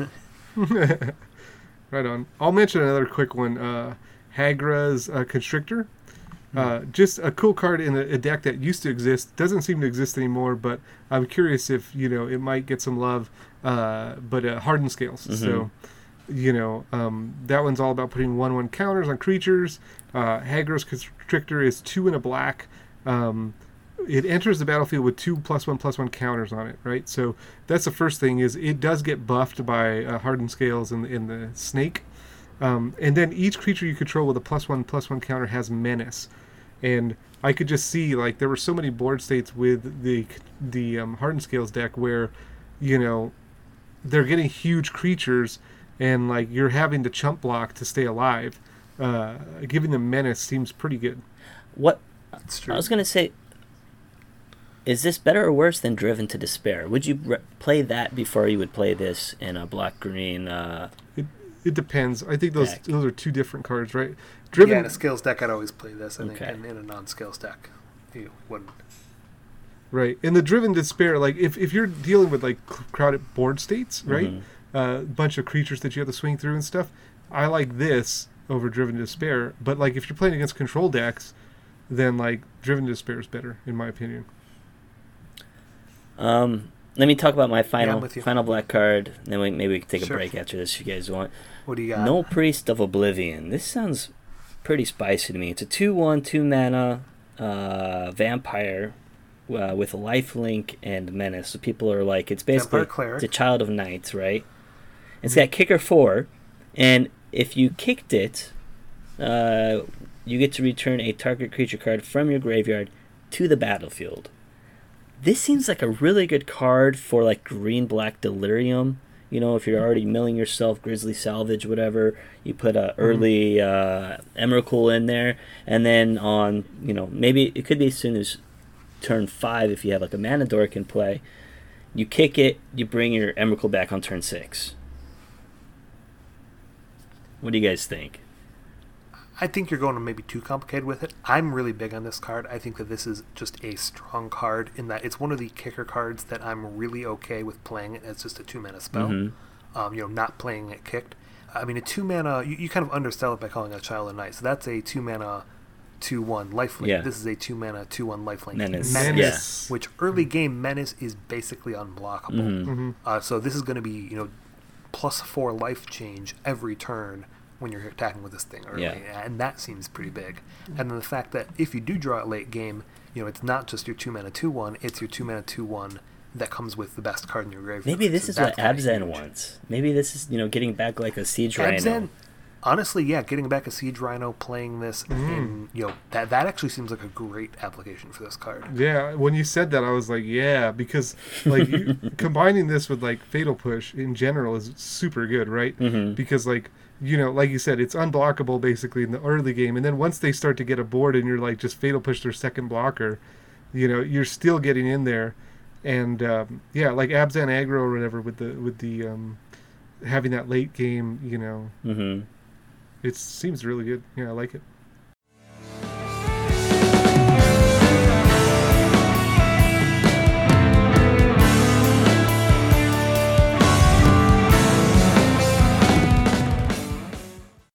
Right on. I'll mention another quick one. Uh, Hagra's uh, Constrictor. Uh, just a cool card in a, a deck that used to exist. Doesn't seem to exist anymore, but I'm curious if, you know, it might get some love. Uh, but uh, Hardened Scales. Mhm. So, you know, um, that one's all about putting one one counters on creatures. Uh, Hagra's Constrictor is two and a black. Um, it enters the battlefield with two plus one plus one counters on it, right? So that's the first thing is it does get buffed by uh, Hardened Scales in the, in the Snake. Um, and then each creature you control with a plus one plus one counter has Menace. And I could just see, like, there were so many board states with the the um, Hardened Scales deck where, you know, they're getting huge creatures and, like, you're having to chump block to stay alive. Uh, giving them Menace seems pretty good. What It's true. I was gonna say. Is this better or worse than Driven to Despair? Would you re- play that before you would play this in a black green? Uh, It it depends. I think those Deck. those are two different cards, right? yeah, Driven, in a skills deck, I'd always play this. I think, Okay. and in a non-skills deck, you wouldn't. right? In the Driven Despair, like if, if you're dealing with like c- crowded board states, right? Mhm. A bunch of creatures that you have to swing through and stuff. I like this over Driven Despair, but like if you're playing against control decks, then like Driven Despair is better in my opinion. um, let me talk about my I'm final with you. final black card. And then we, maybe we can take a Sure. break after this if you guys want. What do you got? No Priest of Oblivion. This sounds pretty spicy to me. It's a two one, two mana uh, vampire uh, with a lifelink and menace. So people are like, it's basically Vampire cleric. it's a Child of Night, right? It's got kicker four, and if you kicked it, uh, you get to return a target creature card from your graveyard to the battlefield. This seems like a really good card for like green black delirium. You know, if you're already milling yourself, Grizzly Salvage, whatever, you put a early uh, Emrakul in there, and then on, you know, maybe it could be as soon as turn five if you have like a Mana Dork in play. You kick it, you bring your Emrakul back on turn six. What do you guys think? I think you're going to maybe too complicated with it. I'm really big on this card. I think that this is just a strong card in that it's one of the kicker cards that I'm really okay with playing it as just a two mana spell. Mhm. Um, you know, not playing it kicked. I mean, a two mana, you, you kind of undersell it by calling it a Child of Night. So that's a two mana, two one lifelink. Yeah. This is a two mana, two one lifelink. Menace. Menace. Which early game Menace is basically unblockable. Mhm. Mm-hmm. Uh, so this is going to be, you know, plus four life change every turn when you're attacking with this thing early, Yeah. and that seems pretty big. And then the fact that if you do draw it late game, you know, it's not just your two mana two one, it's your two mana two one that comes with the best card in your graveyard. Maybe this So is what that's kinda Abzan huge. wants. Maybe this is, you know, getting back like a Siege Rhino. Abzan, honestly, yeah, getting back a Siege Rhino, playing this, Mm. in, you know, that that actually seems like a great application for this card. Yeah, when you said that, I was like, yeah, because like you, combining this with like Fatal Push in general is super good, right? Mm-hmm. Because like you know, like you said, it's unblockable basically in the early game, and then once they start to get a board and you're like just Fatal Push their second blocker, you know, you're still getting in there, and um, yeah, like Abzan aggro or whatever with the with the um, having that late game, you know, Mm-hmm. it seems really good. Yeah, I like it.